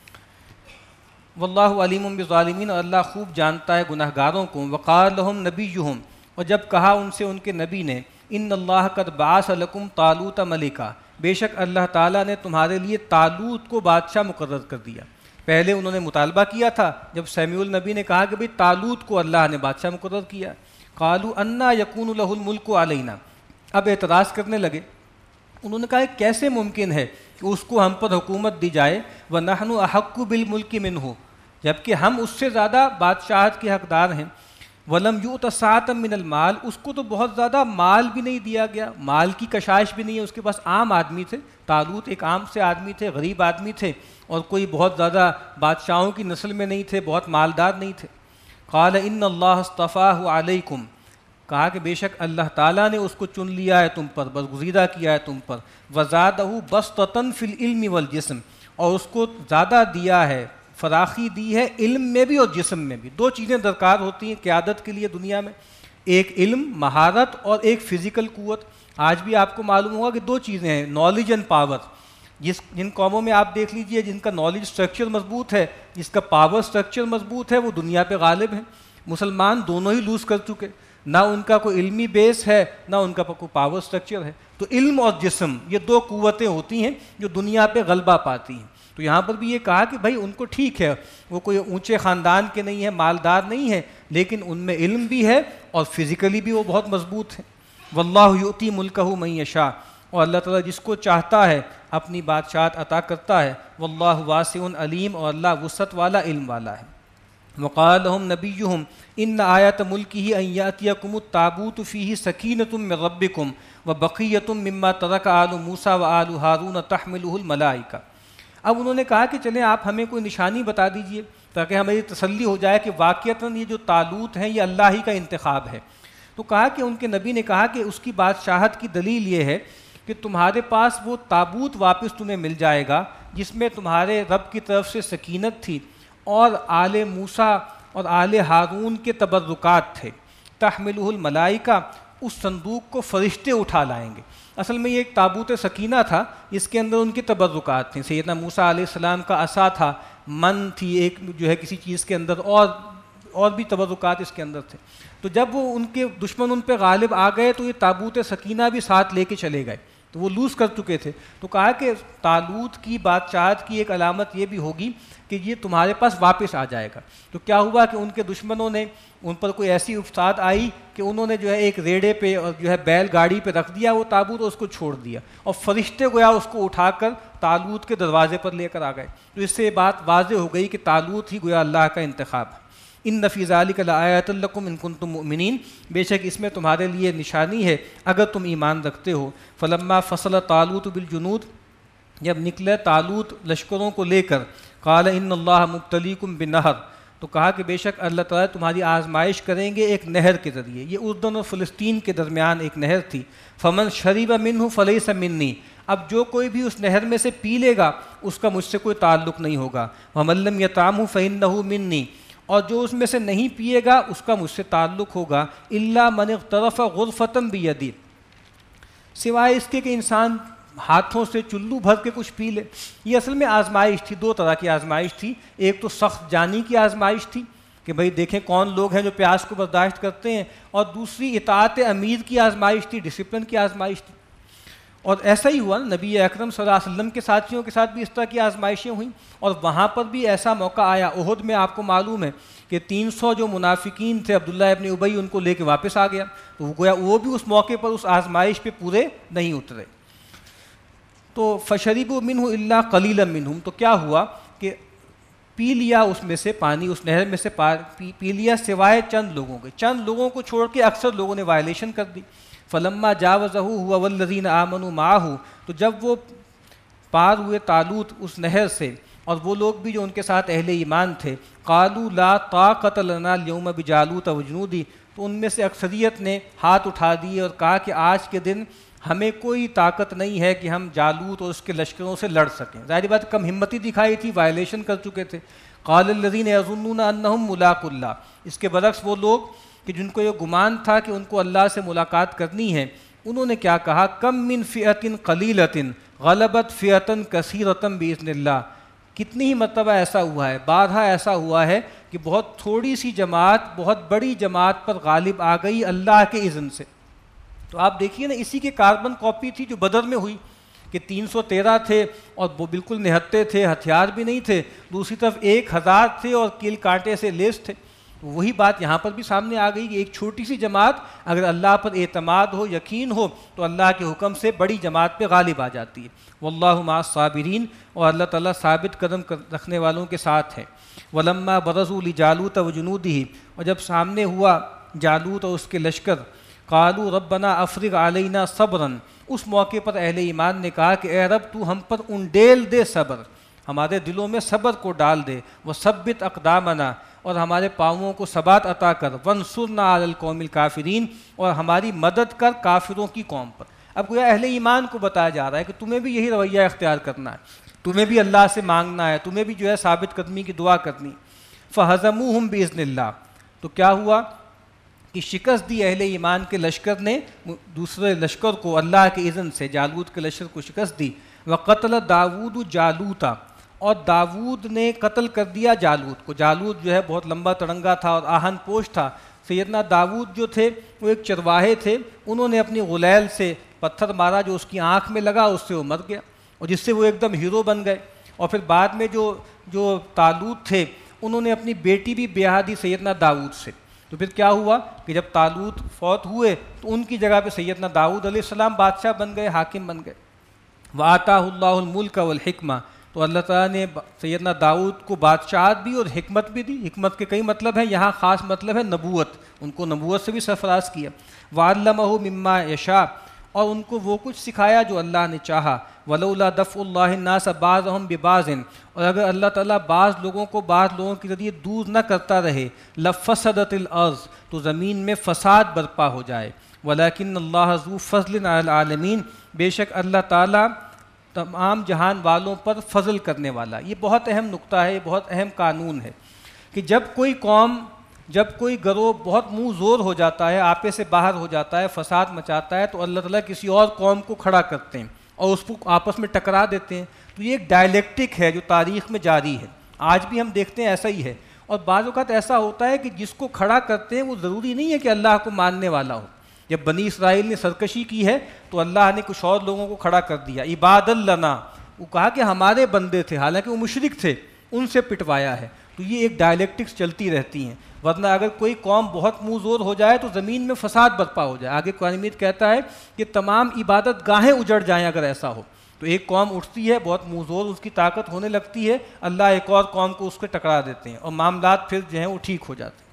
A: واللہ علیم بالظالمین، اور اللہ خوب جانتا ہے گناہ گاروں کو. وقال لهم نبیہم، اور جب کہا ان سے ان کے نبی نے، ان اللہ قد بعث لکم طالوت ملکا، بے شک اللہ تعالیٰ نے تمہارے لیے طالوت کو بادشاہ مقرر کر دیا. پہلے انہوں نے مطالبہ کیا تھا جب سمیع النبی نے کہا کہ بھئی طالوت کو اللہ نے بادشاہ مقرر کیا. قالوا انا یکون له الملک علینا، اب اعتراض کرنے لگے. انہوں نے کہا کیسے ممکن ہے کہ اس کو ہم پر حکومت دی جائے، وَنَحْنُ أَحَقُّ بِالْمُلْكِ مِنْهُ، جبکہ ہم اس سے زیادہ بادشاہت کے حقدار ہیں. وَلَمْ يُؤْتَ سَعَةً مِّنَ الْمَالِ، اس کو تو بہت زیادہ مال بھی نہیں دیا گیا، مال کی کشائش بھی نہیں ہے. اس کے پاس عام آدمی تھے، طالوت ایک عام سے آدمی تھے، غریب آدمی تھے، اور کوئی بہت زیادہ بادشاہوں کی نسل میں نہیں تھے، بہت مالدار نہیں تھے. قال ان اللہ اصطفاہ علیکم، کہا کہ بے شک اللہ تعالیٰ نے اس کو چن لیا ہے تم پر، برگزیدہ کیا ہے تم پر. وزادہ بسطۃ فی العلم والجسم، اور اس کو زیادہ دیا ہے، فراخی دی ہے علم میں بھی اور جسم میں بھی. دو چیزیں درکار ہوتی ہیں قیادت کے لیے دنیا میں، ایک علم مہارت اور ایک فزیکل قوت. آج بھی آپ کو معلوم ہوگا کہ دو چیزیں ہیں، نالج اینڈ پاور. جن قوموں میں آپ دیکھ لیجئے جن کا نالج سٹرکچر مضبوط ہے، جس کا پاور سٹرکچر مضبوط ہے، وہ دنیا پہ غالب ہیں. مسلمان دونوں ہی لوز کر چکے، نہ ان کا کوئی علمی بیس ہے نہ ان کا کوئی پاور سٹرکچر ہے. تو علم اور جسم یہ دو قوتیں ہوتی ہیں جو دنیا پہ غلبہ پاتی ہیں. تو یہاں پر بھی یہ کہا کہ بھائی ان کو ٹھیک ہے، وہ کوئی اونچے خاندان کے نہیں ہیں، مالدار نہیں ہیں، لیکن ان میں علم بھی ہے اور فزیکلی بھی وہ بہت مضبوط ہیں. واللہ یؤتی ملکہ من یشاء، اور اللہ تعالیٰ جس کو چاہتا ہے اپنی بادشاہت عطا کرتا ہے. واللہ واسع علیم، اور اللہ وسعت والا علم والا ہے. وقال لهم نبیہم ان آیت ملکہ ان یاتیکم التابوت فیہ سکینۃ من ربکم وبقیۃ مما ترک آل موسیٰ وآل ہارون تحملہ الملائکہ. اب انہوں نے کہا کہ چلیں آپ ہمیں کوئی نشانی بتا دیجئے تاکہ ہمیں یہ تسلی ہو جائے کہ واقعتاً یہ جو طالوت ہیں یہ اللہ ہی کا انتخاب ہے. تو کہا کہ ان کے نبی نے کہا کہ اس کی بادشاہت کی دلیل یہ ہے کہ تمہارے پاس وہ تابوت واپس تمہیں مل جائے گا جس میں تمہارے رب کی طرف سے سکینت تھی اور آل موسیٰ اور آل ہارون کے تبرکات تھے. تحملہ الملائکہ، اس صندوق کو فرشتے اٹھا لائیں گے. اصل میں یہ ایک تابوت سکینہ تھا، اس کے اندر ان کے تبرکات تھیں. سیدنا موسیٰ علیہ السلام کا عصا تھا، من تھی ایک جو ہے کسی چیز کے اندر، اور بھی تبرکات اس کے اندر تھے. تو جب وہ ان کے دشمن ان پہ غالب آ گئے تو یہ تابوت سکینہ بھی ساتھ لے کے چلے گئے، تو وہ لوز کر چکے تھے. تو کہا کہ طالوت کی بادشاہت کی ایک علامت یہ بھی ہوگی کہ یہ تمہارے پاس واپس آ جائے گا. تو کیا ہوا کہ ان کے دشمنوں نے ان پر کوئی ایسی افساد آئی کہ انہوں نے جو ہے ایک ریڑے پہ اور جو ہے بیل گاڑی پہ رکھ دیا وہ تابوت اور اس کو چھوڑ دیا، اور فرشتے گویا اس کو اٹھا کر طالوت کے دروازے پر لے کر آ گئے. تو اس سے یہ بات واضح ہو گئی کہ طالوت ہی گویا اللہ کا انتخاب ہے. ان فی ذلک لآیۃ لکم ان کنتم مؤمنین، بے شک اس میں تمہارے لیے نشانی ہے اگر تم ایمان رکھتے ہو. فلما فصل طالوت بالجنود، جب نکلے طالوت لشکروں کو لے کر، قال ان اللہ مبتلیکم بنہر، تو کہا کہ بے شک اللہ تعالیٰ تمہاری آزمائش کریں گے ایک نہر کے ذریعے. یہ اردن اور فلسطین کے درمیان ایک نہر تھی. فمن شرب منہ فلیس منی، اب جو کوئی بھی اس نہر میں سے پی لے گا اس کا مجھ سے کوئی تعلق نہیں ہوگا. ومن لم یطعمہ فإنہ منی، اور جو اس میں سے نہیں پیے گا اس کا مجھ سے تعلق ہوگا. الا من اغترف غرفۃ بیدی، سوائے اس کے کہ انسان ہاتھوں سے چلو بھر کے کچھ پی لے. یہ اصل میں آزمائش تھی، دو طرح کی آزمائش تھی. ایک تو سخت جانی کی آزمائش تھی کہ بھئی دیکھیں کون لوگ ہیں جو پیاس کو برداشت کرتے ہیں، اور دوسری اطاعت امیر کی آزمائش تھی، ڈسپلن کی آزمائش تھی. اور ایسا ہی ہوا، نبی اکرم صلی اللہ علیہ وسلم کے ساتھیوں کے ساتھ بھی اس طرح کی آزمائشیں ہوئیں، اور وہاں پر بھی ایسا موقع آیا. احد میں آپ کو معلوم ہے کہ 300 جو منافقین تھے، عبداللہ ابن ابی ان کو لے کے واپس آ گیا. تو گویا وہ بھی اس موقع پر اس آزمائش پہ پورے نہیں اترے. تو فشربوا منہ الا قلیلا منہم، تو کیا ہوا کہ پی لیا اس میں سے پانی، اس نہر میں سے پی لیا سوائے چند لوگوں کے. چند لوگوں کو چھوڑ کے اکثر لوگوں نے وائلیشن کر دی. فلما جاوزہ هو والذین آمنوا معہ، تو جب وہ پار ہوئے طالوت اس نہر سے اور وہ لوگ بھی جو ان کے ساتھ اہل ایمان تھے، قالوا لا طاقۃ لنا اليوم بجالوت وجنودہ، تو ان میں سے اکثریت نے ہاتھ اٹھا دیے اور کہا کہ آج کے دن ہمیں کوئی طاقت نہیں ہے کہ ہم جالوت اور اس کے لشکروں سے لڑ سکیں. ظاہر بات کم ہمتی دکھائی تھی، وائلیشن کر چکے تھے. قال الذین یظنون انہم ملاقو اللہ، اس کے برعکس وہ لوگ کہ جن کو یہ گمان تھا کہ ان کو اللہ سے ملاقات کرنی ہے، انہوں نے کیا کہا، کم من فئۃ قلیلۃ غلبت فئۃ کثیرۃ باذن اللہ. کتنی ہی مرتبہ ایسا ہوا ہے، بارہا ایسا ہوا ہے کہ بہت تھوڑی سی جماعت بہت بڑی جماعت پر غالب آ گئی اللہ کے اذن سے. تو آپ دیکھیے نا، اسی کی کاربن کاپی تھی جو بدر میں ہوئی کہ 313 تھے اور وہ بالکل نہتے تھے، ہتھیار بھی نہیں تھے. دوسری طرف 1000 تھے اور کیل کانٹے سے لیس تھے. وہی بات یہاں پر بھی سامنے آ گئی کہ ایک چھوٹی سی جماعت اگر اللہ پر اعتماد ہو، یقین ہو، تو اللہ کے حکم سے بڑی جماعت پہ غالب آ جاتی ہے. واللہ مع الصابرین، اور اللہ تعالیٰ ثابت قدم رکھنے والوں کے ساتھ ہے. ولما برزوا لجالوت وجنودہ، اور جب سامنے ہوا جالوت اور اس کے لشکر، قالوا ربنا افرغ علینا صبرا، اس موقع پر اہل ایمان نے کہا کہ اے رب تو ہم پر انڈیل دے صبر، ہمارے دلوں میں صبر کو ڈال دے. وثبت اقدامنا، اور ہمارے پاؤں کو ثبات عطا کر. وانصرنا علی القوم الکافرین، اور ہماری مدد کر کافروں کی قوم پر. اب گویا اہل ایمان کو بتایا جا رہا ہے کہ تمہیں بھی یہی رویہ اختیار کرنا ہے، تمہیں بھی اللہ سے مانگنا ہے، تمہیں بھی جو ہے ثابت قدمی کی دعا کرنی. فہزموہم باذن اللہ، تو کیا ہوا کہ شکست دی اہل ایمان کے لشکر نے دوسرے لشکر کو اللہ کے اذن سے، جالوت کے لشکر کو شکست دی. وقتل داود جالوتا، اور داود نے قتل کر دیا جالوت کو. جالوت جو ہے بہت لمبا تڑنگا تھا اور آہن پوش تھا. سیدنا داود جو تھے وہ ایک چرواہے تھے، انہوں نے اپنی غلیل سے پتھر مارا جو اس کی آنکھ میں لگا، اس سے وہ مر گیا، اور جس سے وہ ایک دم ہیرو بن گئے. اور پھر بعد میں جو طالوت تھے انہوں نے اپنی بیٹی بھی بیاہ دی سیدنا داود سے. تو پھر کیا ہوا کہ جب طالوت فوت ہوئے تو ان کی جگہ پہ سیدنا داؤد علیہ السلام بادشاہ بن گئے، حاکم بن گئے. وَآتَاهُ اللَّهُ الْمُلْكَ وَالْحِكْمَةَ، تو اللہ تعالیٰ نے سیدنا داؤد کو بادشاہت بھی اور حکمت بھی دی. حکمت کے کئی مطلب ہیں، یہاں خاص مطلب ہے نبوت، ان کو نبوت سے بھی سرفراز کیا. وَعَلَّمَهُ مِمَّا يَشَاءُ، اور ان کو وہ کچھ سکھایا جو اللہ نے چاہا. وَلَوْلَا دَفْعُ اللَّهِ النَّاسَ بَعْضَهُمْ بِبَعْضٍ، اور اگر اللہ تعالیٰ بعض لوگوں کو بعض لوگوں کے ذریعے دور نہ کرتا رہے، لَفَسَدَتِ الْأَرْضُ، تو زمین میں فساد برپا ہو جائے. وَلَكِنَّ اللَّهَ ذُو فَضْلٍ عَلَى الْعَالَمِينَ، بے شک اللہ تعالیٰ تمام جہان والوں پر فضل کرنے والا. یہ بہت اہم نقطہ ہے، یہ بہت اہم قانون ہے کہ جب کوئی قوم، جب کوئی گروہ بہت منہ زور ہو جاتا ہے، آپے سے باہر ہو جاتا ہے، فساد مچاتا ہے، تو اللہ تعالیٰ کسی اور قوم کو کھڑا کرتے ہیں اور اس کو آپس میں ٹکرا دیتے ہیں. تو یہ ایک ڈائلیکٹک ہے جو تاریخ میں جاری ہے، آج بھی ہم دیکھتے ہیں ایسا ہی ہے. اور بعض اوقات ایسا ہوتا ہے کہ جس کو کھڑا کرتے ہیں وہ ضروری نہیں ہے کہ اللہ کو ماننے والا ہو. جب بنی اسرائیل نے سرکشی کی ہے تو اللہ نے کچھ اور لوگوں کو کھڑا کر دیا. عباد لنا، وہ کہا کہ ہمارے بندے تھے، حالانکہ وہ مشرک تھے، ان سے پٹوایا ہے. تو یہ ایک ڈائلیکٹکس چلتی رہتی ہیں. ورنہ اگر کوئی قوم بہت منہ زور ہو جائے تو زمین میں فساد برپا ہو جائے. آگے قرآن مجید کہتا ہے کہ تمام عبادت گاہیں اجڑ جائیں اگر ایسا ہو. تو ایک قوم اٹھتی ہے، بہت منہ زور اس کی طاقت ہونے لگتی ہے، اللہ ایک اور قوم کو اس کے ٹکرا دیتے ہیں اور معاملات پھر جو ہیں وہ ٹھیک ہو جاتے ہیں.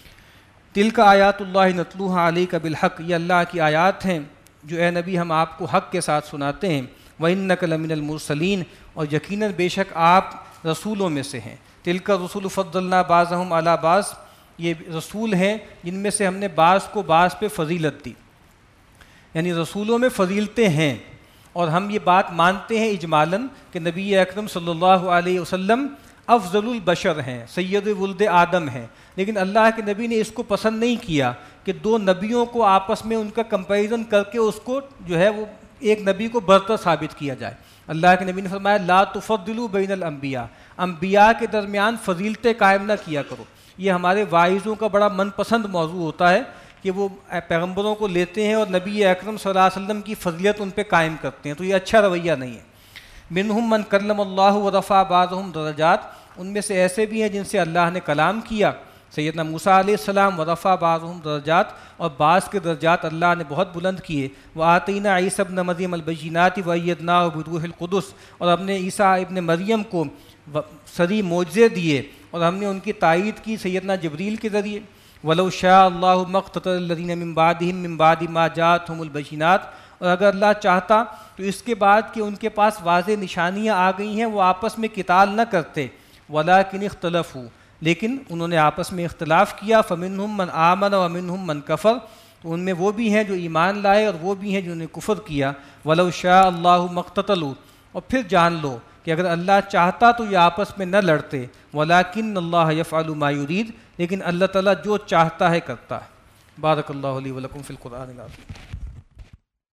A: تلک آیات اللہ نتلوہا علیک بالحق، یہ اللہ کی آیات ہیں جو اے نبی ہم آپ کو حق کے ساتھ سناتے ہیں. وَإِنَّكَ لَمِنَ الْمُرْسَلِينَ، اور یقیناً بے شک آپ رسولوں میں سے ہیں. تِلْكَ الرُّسُلُ فَضَّلْنَا بَعْضَهُمْ عَلَىٰ بَعْضٍ، یہ رسول ہیں جن میں سے ہم نے بعض کو بعض پہ فضیلت دی. یعنی رسولوں میں فضیلتیں ہیں، اور ہم یہ بات مانتے ہیں اجمالاً کہ نبی اکرم صلی اللہ علیہ وسلم افضل البشر ہیں، سید ولد آدم ہیں. لیکن اللہ کے نبی نے اس کو پسند نہیں کیا کہ دو نبیوں کو آپس میں ان کا کمپیریزن کر کے اس کو جو ہے وہ ایک نبی کو برتر ثابت کیا جائے. اللہ کے نبی نے فرمایا لا تفضلوا بین الانبیاء، انبیاء کے درمیان فضیلتیں قائم نہ کیا کرو. یہ ہمارے واعظوں کا بڑا من پسند موضوع ہوتا ہے کہ وہ پیغمبروں کو لیتے ہیں اور نبی اکرم صلی اللہ علیہ وسلم کی فضیلت ان پہ قائم کرتے ہیں، تو یہ اچھا رویہ نہیں ہے. منہم من کلم اللہ ورفع بعضهم درجات، ان میں سے ایسے بھی ہیں جن سے اللہ نے کلام کیا، سیدنا موسیٰ علیہ السلام، ورفع بعضهم درجات، اور بعض کے درجات اللہ نے بہت بلند کیے. وآتینا عیسی ابن مریم البینات وایدناہ بروح القدس، اور ہم نے عیسیٰ ابن مریم کو صریح معجزے دیے اور ہم نے ان کی تائید کی سیدنا جبریل کے ذریعے. وَلَوْ شَاءَ اللَّهُ مَا اقْتَتَلَ الَّذِينَ مِن بَعْدِهِم مِّن بَعْدِ مَا جَاءَتْهُمُ الْبَيِّنَاتُ، اور اگر اللہ چاہتا تو اس کے بعد کہ ان کے پاس واضح نشانیاں آ گئی ہیں وہ آپس میں قتال نہ کرتے. وَلَٰكِنِ اخْتَلَفُوا، لیکن انہوں نے آپس میں اختلاف کیا. فَمِنْهُم مَّنْ آمَنَ وَمِنْهُم مَّنْ كَفَرَ، تو ان میں وہ بھی ہیں جو ایمان لائے اور وہ بھی ہیں جنہوں نے کفر کیا. وَلَوْ شَاءَ اللَّهُ مَا اقْتَتَلُوا، اور پھر جان لو کہ اگر اللہ چاہتا تو یہ آپس میں نہ لڑتے. وَلَٰكِنَّ اللَّهَ يَفْعَلُ مَا يُرِيدُ، لیکن اللہ تعالیٰ جو چاہتا ہے کرتا ہے. بارک اللہ لی ولکم فی القرآن العظیم.